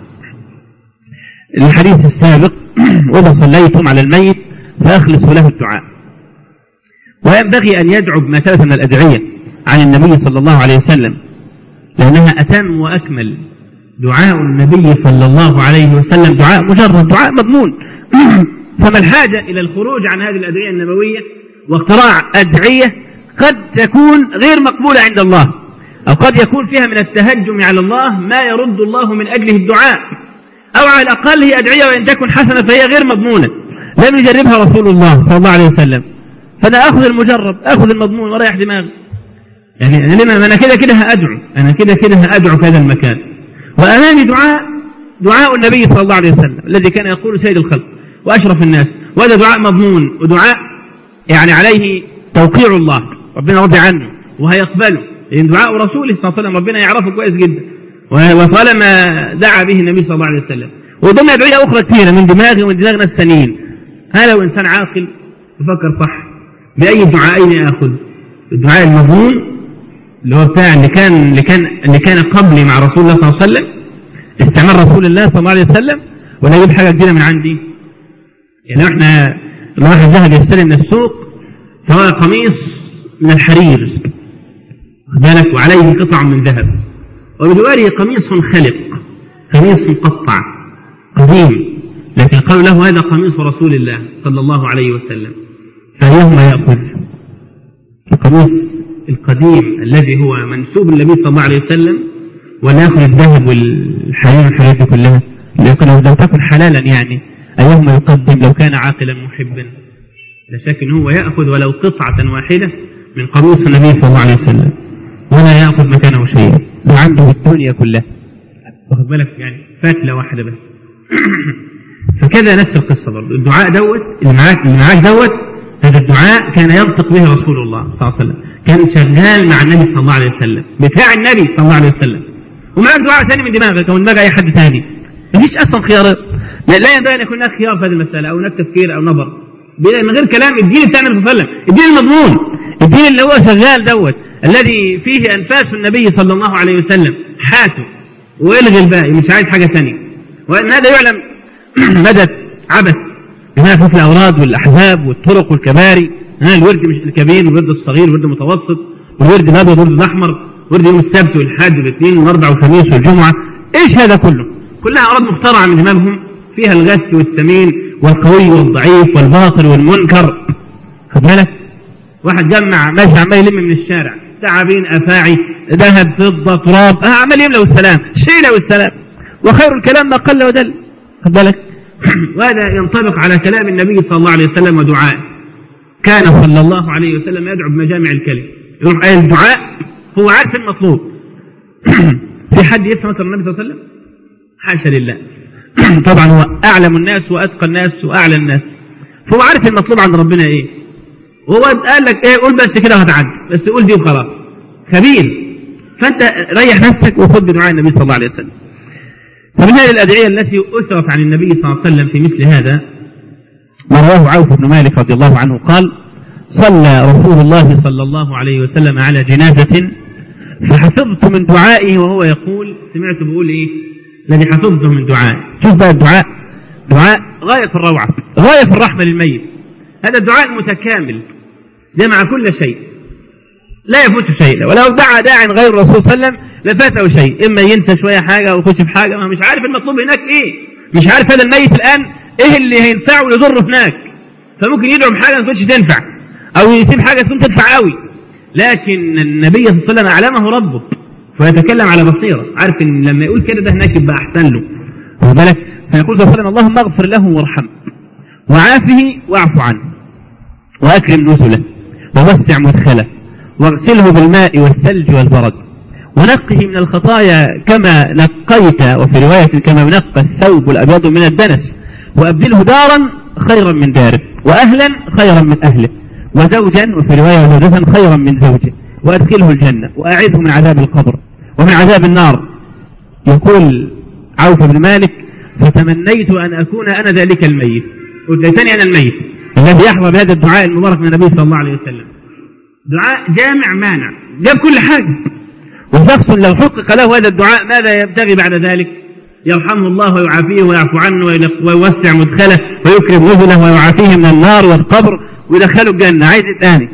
الحديث السابق: وإذا صليتم على الميت فأخلصوا له الدعاء. وينبغي أن يدعو بما ثبت من الأدعية عن النبي صلى الله عليه وسلم، لأنها أتم وأكمل. دعاء النبي صلى الله عليه وسلم دعاء مجرد، دعاء مضمون. فما الحاجة إلى الخروج عن هذه الأدعية النبوية واختراع أدعية قد تكون غير مقبولة عند الله، أو قد يكون فيها من التهجم على الله ما يرد الله من أجله الدعاء، أو على الأقل هي أدعية وإن تكن حسنة فهي غير مضمونة، لم يجربها رسول الله صلى الله عليه وسلم. فأنا أخذ المجرب، أخذ المضمون وريح دماغي. يعني أنا أنا كده كده هأدعو، أنا كده كده هأدعو في هذا المكان، وأمامي دعاء دعاء النبي صلى الله عليه وسلم الذي كان يقول سيد الخلق وأشرف الناس، وهذا دعاء مضمون ودعاء يعني عليه توقيع الله، ربنا رضي عنه وهيقبله، لأن دعاء رسوله صلى الله عليه وسلم ربنا يعرفه كويس جدا، وطالما دعا به النبي صلى الله عليه وسلم. وضمن أدعية أخرى كثيرة من دماغي ومن دماغ ناس ثانيين. هذا لو إنسان عاقل يفكر صح بأي دعائين آخذ؟ الدعاء المضمون اللي هو بتاع اللي كان اللي كان اللي كان قبلي مع رسول الله صلى الله عليه وسلم، استعمال رسول الله صلى الله عليه وسلم، ولا يجيب حاجة جديدة من عندي؟ يعني احنا الواحد ذهب يشتري من السوق سواء قميص من الحرير بالك وعليه قطع من ذهب، وبجواره قميص خلق، قميص مقطع قديم، لكن قالوا له هذا قميص رسول الله صلى الله عليه وسلم، فاليوم يأخذ القميص القديم الذي هو منسوب النبي صلى الله عليه وسلم، ولا يأخذ الذهب والحرير والحاجات كلها؟ لو تكن حلالا يعني أيهما يقدم لو كان عاقلا محبا؟ لا شك أنه هو يأخذ ولو قطعة واحدة من قميص النبي صلى الله عليه وسلم، ولا يأخذ مكانه شيئا، وعنده الدنيا كلها، واخد بالك يعني فتلة واحدة بس. فكذا نفس القصة برضه، الدعاء دوت اللي معاك اللي معاك دوت هذا الدعاء كان ينطق به رسول الله صلى الله عليه وسلم، كان شغال مع النبي صلى الله عليه وسلم، بتاع النبي صلى الله عليه وسلم، ومعك دعاء ثاني من دماغك او من دماغ اي حد ثاني، مفيش اصلا خيارات. لا ينبغي ان يكون هناك خيار في هذه المسألة او هناك تفكير او نظر من غير كلام. الدين بتاع النبي صلى الله عليه وسلم، الدين المضمون، الدين اللي هو شغال دوت الذي فيه انفاس النبي صلى الله عليه وسلم، حاسب والغي الباقي، مش عايز حاجة ثانية. وان هذا يعلم مدى عبث هناك في الأوراد والأحزاب والطرق والكباري، الورد مش الكبير والورد الصغير والورد المتوسط والورد الأبيض والورد الأحمر، ورد يوم السبت والحد والاثنين والأربع والخميس والجمعة، إيش هذا كله؟ كلها أوراد مخترعة من دماغهم، فيها الغث والثمين والقوي والضعيف والباطل والمنكر. خد بالك؟ واحد جمع ماشي عمال يلم من الشارع تعابين أفاعي ذهب فضة تراب، آه عمال يملأ والسلام، شيلة والسلام، وخير الكلام ما قل ودل. خد بالك؟ وهذا ينطبق على كلام النبي صلى الله عليه وسلم ودعائه. كان صلى الله عليه وسلم يدعو بمجامع الكلم، يروح قال الدعاء هو عارف المطلوب في حد يفهم أكثر من النبي صلى الله عليه وسلم؟ حاشا لله. طبعا هو أعلم الناس وأتقى الناس وأعلى الناس، فهو عارف المطلوب عند ربنا إيه، وهو قال لك إيه، قول بس كده وهتعدي، بس قول دي وخلاص، خبير. فأنت ريح نفسك وخذ بدعاء النبي صلى الله عليه وسلم. فمن هذه الأدعية التي أثرت عن النبي صلى الله عليه وسلم في مثل هذا ما رواه عوف بن مالك رضي الله عنه قال: صلى رسول الله صلى الله عليه وسلم على جنازة فحفظت من دعائه وهو يقول، سمعت بقول إيه الذي حفظته من دعائه. شوف بقى الدعاء، دعاء غاية في الروعة، غاية في الرحمة للميت. هذا الدعاء المتكامل جمع كل شيء، لا يفوت شيء، ولو دعا داع غير الرسول صلى الله عليه وسلم لفاته شيء، إما ينسى شوية حاجة أو يخش في حاجة ما مش عارف المطلوب هناك إيه، مش عارف هذا الميت الآن إيه اللي هينفعه ويضره هناك، فممكن يدعو بحاجة ما تكونش تنفع أو يسيب حاجة تكون تنفع قوي. لكن النبي صلى الله عليه وسلم أعلمه ربه فيتكلم على بصيرة، عارف إن لما يقول كده ده هناك يبقى أحسن له، واخد بالك؟ فيقول صلى الله عليه وسلم: اللهم اغفر له وارحمه وعافه واعف عنه وأكرم نزله ووسع مدخله واغسله بالماء والثلج والبرد ونقه من الخطايا كما نقيت، وفي رواية كما ينقى الثوب الأبيض من الدنس، وأبدله دارا خيرا من داره وأهلا خيرا من أهله وزوجا، وفي رواية زوجة خيرا من زوجه، وأدخله الجنة وأعذه من عذاب القبر ومن عذاب النار. يقول عوف بن مالك: فتمنيت أن أكون أنا ذلك الميت، وليتني أنا الميت الذي يحظى بهذا الدعاء المبارك من النبي صلى الله عليه وسلم. دعاء جامع مانع، جاب كل حاجة. وشخص لو حقق له هذا الدعاء ماذا يبتغي بعد ذلك؟ يرحمه الله ويعافيه ويعفو عنه ويوسع مدخله ويكرم نزله ويعافيه من النار والقبر ويدخله الجنة. عايز ثاني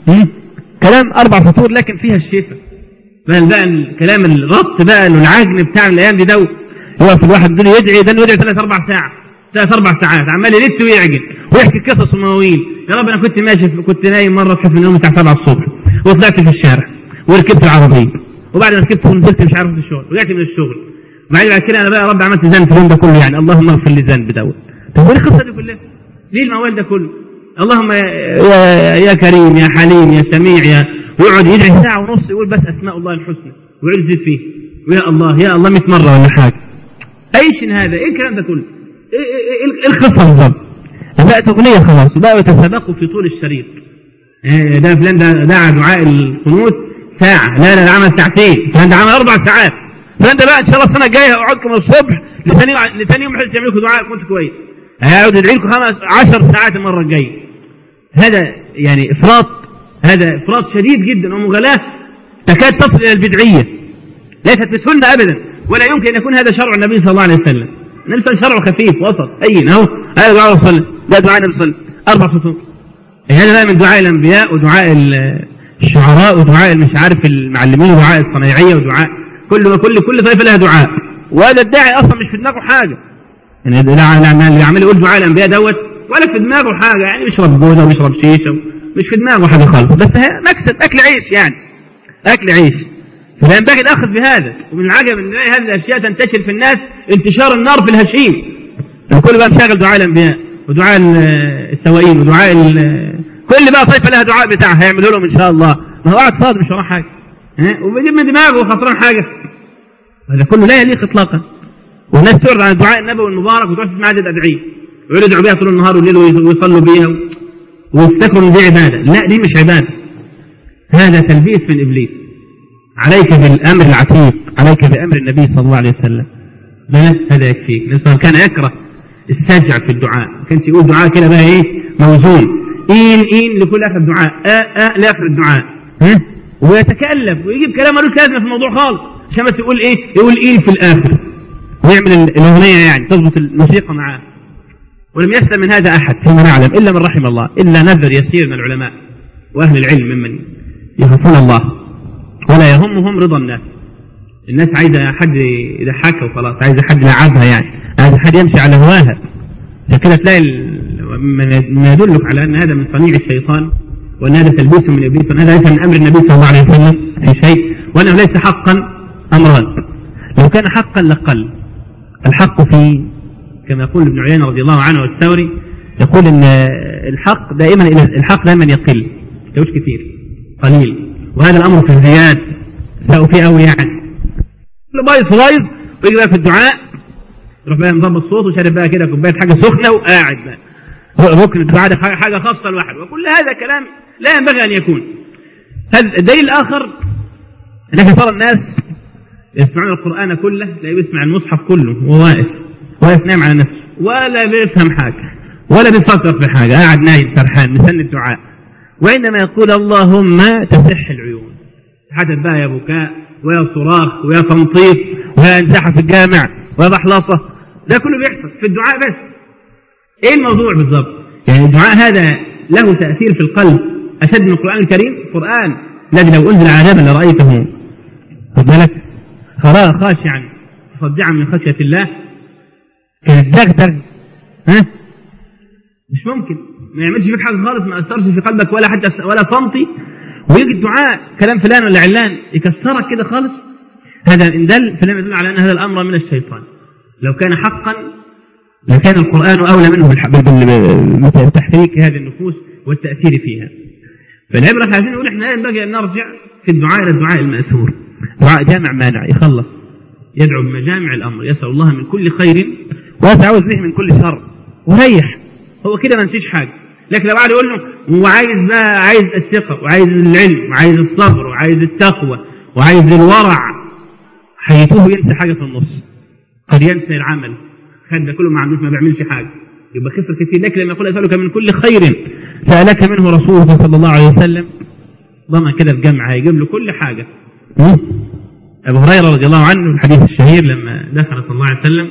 كلام أربع سطور لكن فيها الشفاء. بقى بقى الكلام الربط بقى العجن بتاع الأيام دي دو هو في الواحد دول يدعي ده يدعي ثلاث أربع ساعات ثلاث أربع ساعات عمال يلت ويعجن ويحكي قصص ومواويل. يا رب أنا كنت ماشي كنت نايم مرة في من النوم الساعة سبعة الصبح وطلعت في الشارع وركبت العربية وبعد ما ركبت ونزلت مش عارف في الشغل ورجعت من الشغل بعد كده أنا بقى يا رب عملت ذنب في اليوم ده كله يعني اللهم اغفر لي ذنب دوت. طب ايه القصة دي كلها؟ ليه الموال ده كله؟ اللهم يا, يا, يا كريم يا حليم يا سميع يا ويقعد يدعي ساعة ونص يقول بس أسماء الله الحسنى ويعزز فيه ويا الله يا الله مئة مرة ولا حاجة. أيش هذا؟ إيه الكلام ده كله؟ إيه, إيه, إيه القصة بالظبط؟ بقت أغنية خلاص وبقوا يتسابقوا في طول الشريط. إيه ده فلان ده دعا دعاء القنوت ساعة، لا لا ده عمل ساعتين، فلان ده عمل أربع ساعات، فلان ده بقى إن شاء الله السنة الجاية أقعدكم الصبح لثاني لثاني يوم حلت يعمل لكم دعاء كنت كويس. هيقعد يدعي لكم خمس عشر ساعات المرة الجاية. هذا يعني إفراط، هذا إفراط شديد جدا ومغالاة تكاد تصل إلى البدعية، ليست بسنة أبدا ولا يمكن أن يكون هذا شرع النبي صلى الله عليه وسلم. النبي صلى الله عليه وسلم شرع خفيف وسط أين أهو هذا دعاء الرسول ده دعاء النبي صلى الله عليه وسلم أربع سطور. هذا بقى من دعاء الأنبياء ودعاء الشعراء ودعاء مش عارف المعلمين ودعاء الصنايعية ودعاء كل كل كل طائفة لها دعاء. وهذا الداعي أصلا مش في دماغه حاجة، يعني اللي عمال يقول دعاء الأنبياء دوت ولا في دماغه حاجة، يعني بيشرب جوزة وبيشرب شيشة مش في دماغه حاجة خالص، بس مكسب أكل عيش يعني أكل عيش. فلا ينبغي الأخذ بهذا. ومن العجب أن هذه الأشياء تنتشر في الناس انتشار النار في الهشيم. الكل بقى مشاغل دعاء الأنبياء ودعاء السواقين ودعاء كل بقى طائفة لها دعاء بتاعها هيعملوا لهم إن شاء الله، ما هو قاعد فاضي مش وراه حاجة وبيجيب من دماغه وخسران حاجة. هذا كله لا يليق إطلاقا. والناس تعرض عن الدعاء النبوي المبارك وتروح تسمع عدد أدعية ويقعدوا يدعوا بها طول النهار والليل ويصلوا بها ويفتكروا ان دي عبادة. لا دي مش عبادة، هذا تلبيس من إبليس. عليك بالأمر العتيق، عليك بأمر النبي صلى الله عليه وسلم، بس هذا يكفيك. الإنسان كان يكره السجع في الدعاء، كانت يقول دعاء كده بقى إيه موزون إين إين لكل آخر الدعاء آ آ لآخر الدعاء ها ويتكلف ويجيب كلام ملوش لازمة في الموضوع خالص عشان بس يقول إيه يقول إين في الآخر ويعمل الأغنية يعني تضبط الموسيقى معاه. ولم يسلم من هذا أحد فيما نعلم إلا من رحم الله، إلا نذر يسير من العلماء وأهل العلم ممن يخافون الله ولا يهمهم رضا الناس. الناس عايزة حد يضحكها وخلاص، عايزة حد يلعبها يعني، عايزة حد يمشي على هواها. فكده تلاقي ما يدلك على أن هذا من صنيع الشيطان وأن هذا تلبيس من إبليس وأن هذا ليس من أمر النبي صلى الله عليه وسلم في شيء، وأنه ليس حقا أمران. لو كان حقا لقل. الحق في كما يقول ابن عيينة رضي الله عنه والثوري يقول ان الحق دائما الحق دائما يقل مش كثير قليل، وهذا الامر في الزياد ساء فيه قوي يعني. بايظ بايظ، ويجي بقى في الدعاء يروح بقى مظبط صوته وشارب بقى كده كوبايه حاجه سخنه وقاعد بقى. ركن الدعاء ده حاجه خاصه لوحده، وكل هذا كلام لا ينبغي ان يكون. هذا الدليل الاخر ان كثر الناس يسمعون القران كله، لا يسمع المصحف كله وهو واقف واقف نايم على نفسه، ولا بيفهم حاجه ولا بيفكر في حاجه، قاعد نايم سرحان مستني الدعاء. وعندما يقول اللهم تصح العيون، حدث بقى يا بكاء ويا صراخ ويا تنطيط ويا انزاحه في الجامع ويا بحلصه، ده كله بيحصل في الدعاء بس. ايه الموضوع بالضبط؟ يعني الدعاء هذا له تأثير في القلب أشد من القرآن الكريم. القرآن الذي لو أنزل عذابا لرأيته خد بالك خاشعا مصدعا من خشية الله، كان الدغدغ ها مش ممكن ما يعملش فيك حاجة خالص، ما أثرش في قلبك ولا حتى ولا صمتي، ويجي الدعاء كلام فلان ولا علان يكسرك كده خالص. هذا إن دل فلم يدل على أن هذا الأمر من الشيطان. لو كان حقا لكان القرآن أولى منه بتحريك هذه النفوس والتأثير فيها. فالعبرة عايزين نقول احنا ينبغي أن نرجع في الدعاء إلى الدعاء المأثور، دعاء جامع مانع، يخلص يدعو بمجامع الأمر، يسأل الله من كل خير ويتعوذ به من كل شر وريح. هو كده ما نسيش حاجة. لكن لو قاعد يقول له وعايز بقى عايز الثقة وعايز العلم وعايز الصبر وعايز التقوى وعايز الورع، حيتوه ينسى حاجة في النص، قد ينسى العمل، خد كله ما عندوش ما بيعملش حاجة، يبقى خسر كثير. لكن لما يقول أسألك من كل خير سألك منه رسوله صلى الله عليه وسلم، ضمن كده الجمع هيجيب له كل حاجة. أبو هريرة رضي الله عنه الحديث الشهير لما دخل صلى الله عليه وسلم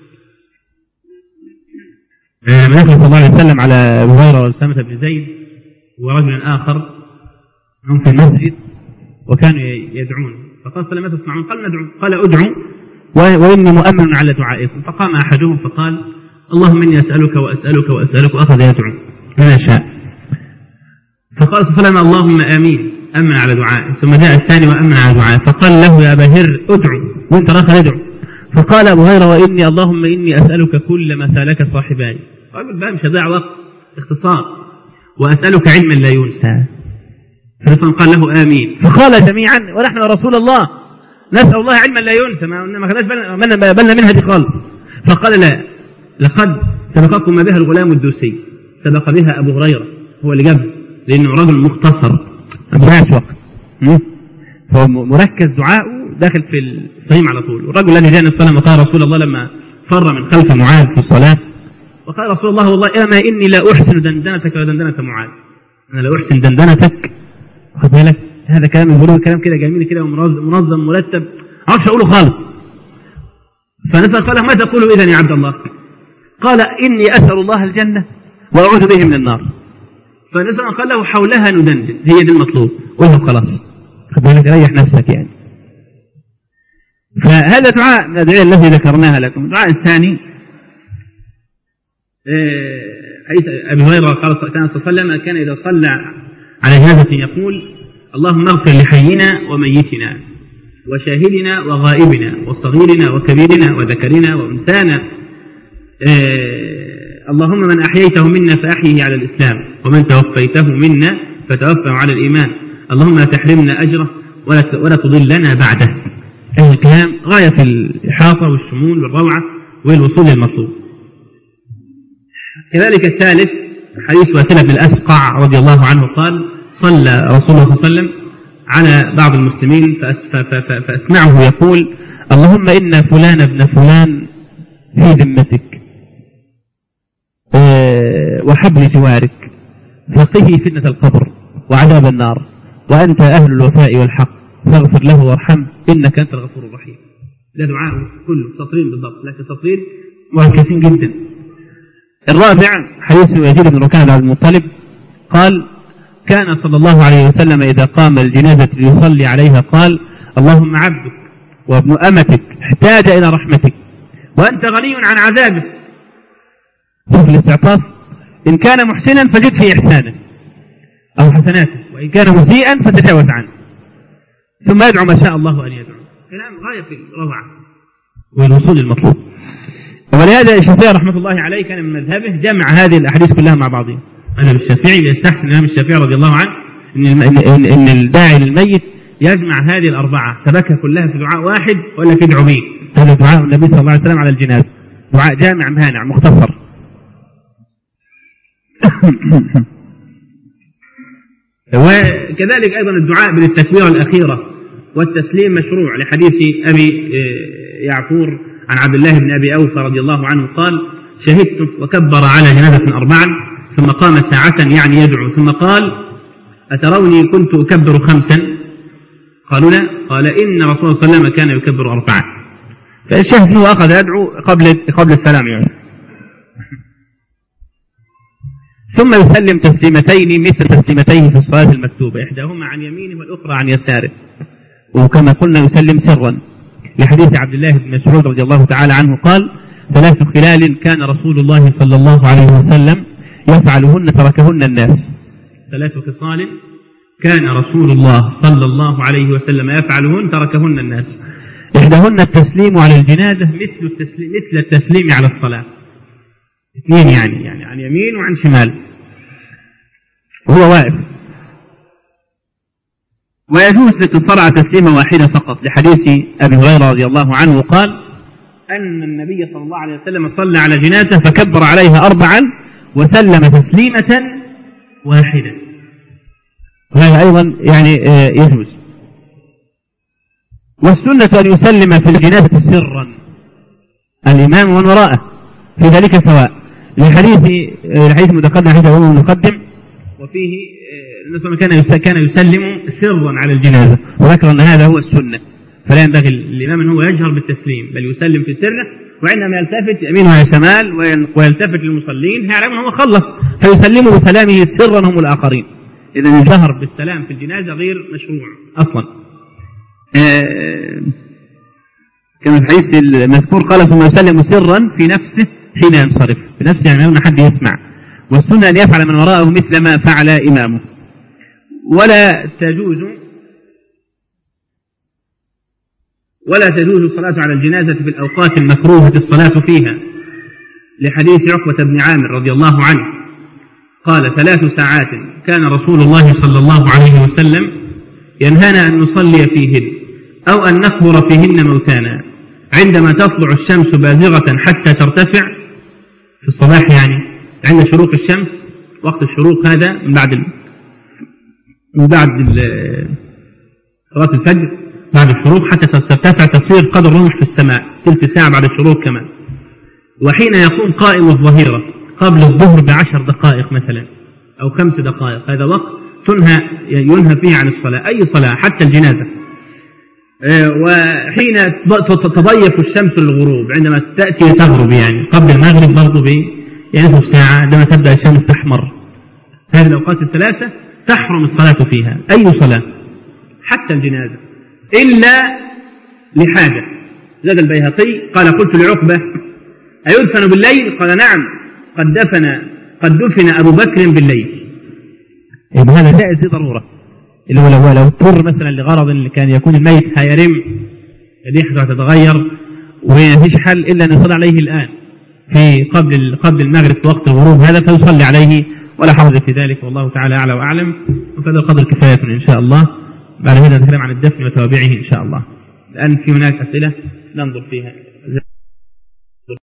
لما دخل صلى الله عليه وسلم على أبو هريرة وأسامة بن زيد ورجل آخر هم في المسجد وكانوا يدعون، فقال صلى الله عليه وسلم قال ندعو، قال ادعوا وإني مؤمن على دعائكم. فقام أحدهم فقال اللهم إني أسألك وأسألك وأسألك، وأخذ يدعو ما شاء. فقال صلى الله عليه وسلم اللهم آمين، أمن على دعائه. ثم جاء الثاني وأمن على دعائه، فقال له يا أبا هر ادعو، وانت راخر ادعو. فقال أبو هريرة وإني اللهم إني أسألك كل ما سألك صاحباي، قال بقى مش هضيع وقت، اختصار، وأسألك علما لا ينسى. فالرسول قال له آمين، فقال جميعا ونحن يا رسول الله نسأل الله علما لا ينسى، ما خدناش بالنا, بالنا منها دي خالص. فقال لا، لقد سبقكم بها الغلام الدوسي، سبق بها أبو هريرة، هو اللي جابها لأنه رجل مختصر ما ضيعش وقت، فهو مركز دعاءه داخل في الصيام على طول. والرجل الذي جاء الصلاة وقال رسول الله لما فر من خلف معاذ في الصلاة وقال رسول الله والله أما إني لا أحسن دندنتك ودندنة معاذ، أنا لا أحسن دندنتك، خد بالك هذا كلام البلوغ، كلام كده جميل كده ومنظم مرتب، عارفش أقوله خالص. فنسأل قال ما تقول إذن يا عبد الله؟ قال إني أسأل الله الجنة وأعوذ به من النار. فنسأل قال له حولها ندندن، هي دي المطلوب، قله خلاص، خد بالك ريح نفسك يعني. فهذا دعاء من الأدعية التي ذكرناها لكم. الدعاء الثاني حديث أبي هريرة قال كان صلى الله عليه وسلم كان إذا صلى على جنازة يقول اللهم اغفر لحينا وميتنا وشاهدنا وغائبنا وصغيرنا وكبيرنا وذكرنا وأنثانا، اللهم من أحييته منا فأحيه على الإسلام ومن توفيته منا فتوفه على الإيمان، اللهم لا تحرمنا أجره ولا ولا تضلنا بعده. هذا الكلام غاية في الإحاطة والشمول والروعة والوصول للمطلوب. كذلك الثالث حديث واثلة بن الأسقع رضي الله عنه قال صلى رسول الله صلى الله عليه وسلم على بعض المسلمين فأسمعه يقول اللهم إن فلان ابن فلان في ذمتك وحبل جوارك، فقه فتنة القبر وعذاب النار، وأنت أهل الوفاء والحق، فاغفر له وارحمه إنك أنت الغفور الرحيم. ده دعاء كله سطرين بالضبط، لكن سطرين مركزين جدا. الرابع حديث يزيد بن ركان عبد المطلب قال كان صلى الله عليه وسلم إذا قام الجنازة ليصلي عليها قال اللهم عبدك وابن أمتك احتاج إلى رحمتك وأنت غني عن عذابه. شوف الاستعطاف، إن كان محسنا فزد في إحسانه أو حسناته، وإن كان مسيئا فتجاوز عنه، ثم يدعو ما شاء الله أن يدعو. كلام غاية في الروعة والوصول المطلوب. ولهذا الشافعي رحمة الله عليه كان من مذهبه جمع هذه الأحاديث كلها مع بعضها. أنا الشافعي يستحسن الإمام الشافعي رضي الله عنه إن إن الداعي للميت يجمع هذه الأربعة تبكى كلها في دعاء واحد ولا في دعوين؟ هذا دعاء النبي صلى الله عليه وسلم على الجنازة، دعاء جامع مانع مختصر. وكذلك أيضا الدعاء بالتكبيرة الأخيرة والتسليم مشروع، لحديث أبي يعفور عن عبد الله بن أبي أوفى رضي الله عنه قال: شهدت وكبر على جنازة أربعا ثم قام ساعة يعني يدعو، ثم قال: أتروني كنت أكبر خمسا؟ قالوا لا. قال: إن رسول الله صلى الله عليه وسلم كان يكبر أربعا. فالشاهد أنه أخذ يدعو قبل قبل السلام يعني. ثم يسلم تسليمتين مثل تسليمتين في الصلاة المكتوبة، إحداهما عن يمينه والأخرى عن يساره، وكما قلنا يسلم سرا، لحديث عبد الله بن مسعود رضي الله تعالى عنه قال: ثلاث خلال كان رسول الله صلى الله عليه وسلم يفعلهن تركهن الناس. ثلاث خصال كان رسول الله صلى الله عليه وسلم يفعلهن تركهن الناس، إحداهن التسليم على الجنازة مثل التسليم, مثل التسليم على الصلاة، اثنين يعني يعني عن يمين وعن شمال وهو واقف. ويجوز لتصرع تسليمة واحدة فقط، لحديث أبي هريرة رضي الله عنه قال أن النبي صلى الله عليه وسلم صلى على جنازة فكبر عليها أربعا وسلم تسليمة واحدة، وهذا أيضا يعني يجوز. والسنة أن يسلم في الجنازة سرا الإمام ومن وراءه في ذلك سواء، لحديث الحديث متقدم حديث أبو المقدم وفيه النبي كان كان يسلم سرا على الجنازة، وذكر أن هذا هو السنة، فلا ينبغي الإمام أن هو يجهر بالتسليم بل يسلم في سره، وعندما يلتفت يمين وشمال ويلتفت للمصلين يعلمون هو خلص فيسلموا بسلامه سرا هم الآخرين. إذا الجهر بالسلام في الجنازة غير مشروع أصلا. آه كما في الحديث المذكور قال: ثم يسلم سرا في نفسه حين ينصرف، في نفسه يعني من حد يسمع. والسنة أن يفعل من وراءه مثل ما فعل إمامه. ولا تجوز ولا تجوز الصلاة على الجنازة في الأوقات المكروهة الصلاة فيها، لحديث عقبة بن عامر رضي الله عنه قال: ثلاث ساعات كان رسول الله صلى الله عليه وسلم ينهانا أن نصلي فيهن أو أن نقبر فيهن موتانا، عندما تطلع الشمس بازغة حتى ترتفع في الصباح، يعني عند شروق الشمس، وقت الشروق هذا من بعد ال... من بعد صلاة الفجر بعد الشروق حتى ترتفع تصير قدر رمح في السماء، تلت ساعة بعد الشروق كمان. وحين يقوم قائم الظهيرة قبل الظهر بعشر دقائق مثلا أو خمس دقائق، هذا وقت تنهى ينهى فيه عن الصلاة، أي صلاة حتى الجنازة. وحين تضيف الشمس للغروب عندما تأتي تغرب، يعني قبل المغرب برضو ب يعني نصف ساعة عندما تبدأ الشمس تحمر، هذه الأوقات الثلاثة تحرم الصلاة فيها، أي صلاة حتى الجنازة إلا لحاجة. زاد البيهقي قال: قلت لعقبة: أيدفن بالليل؟ قال: نعم، قد دفن قد دفن أبو بكر بالليل. إذا هذا جائز ضرورة، اللي هو لو لو اضطر مثلا لغرض اللي كان يكون الميت هيرم ريحته تتغير وما فيش حل إلا أن يصلي عليه الآن في قبل قبل المغرب في وقت الغروب هذا، فيصلي عليه ولا حرج في ذلك، والله تعالى أعلى وأعلم. وفهذا القدر كفاية إن شاء الله. بعد هذا نتكلم عن الدفن وتوابعه إن شاء الله، لأن في هناك أسئلة ننظر فيها.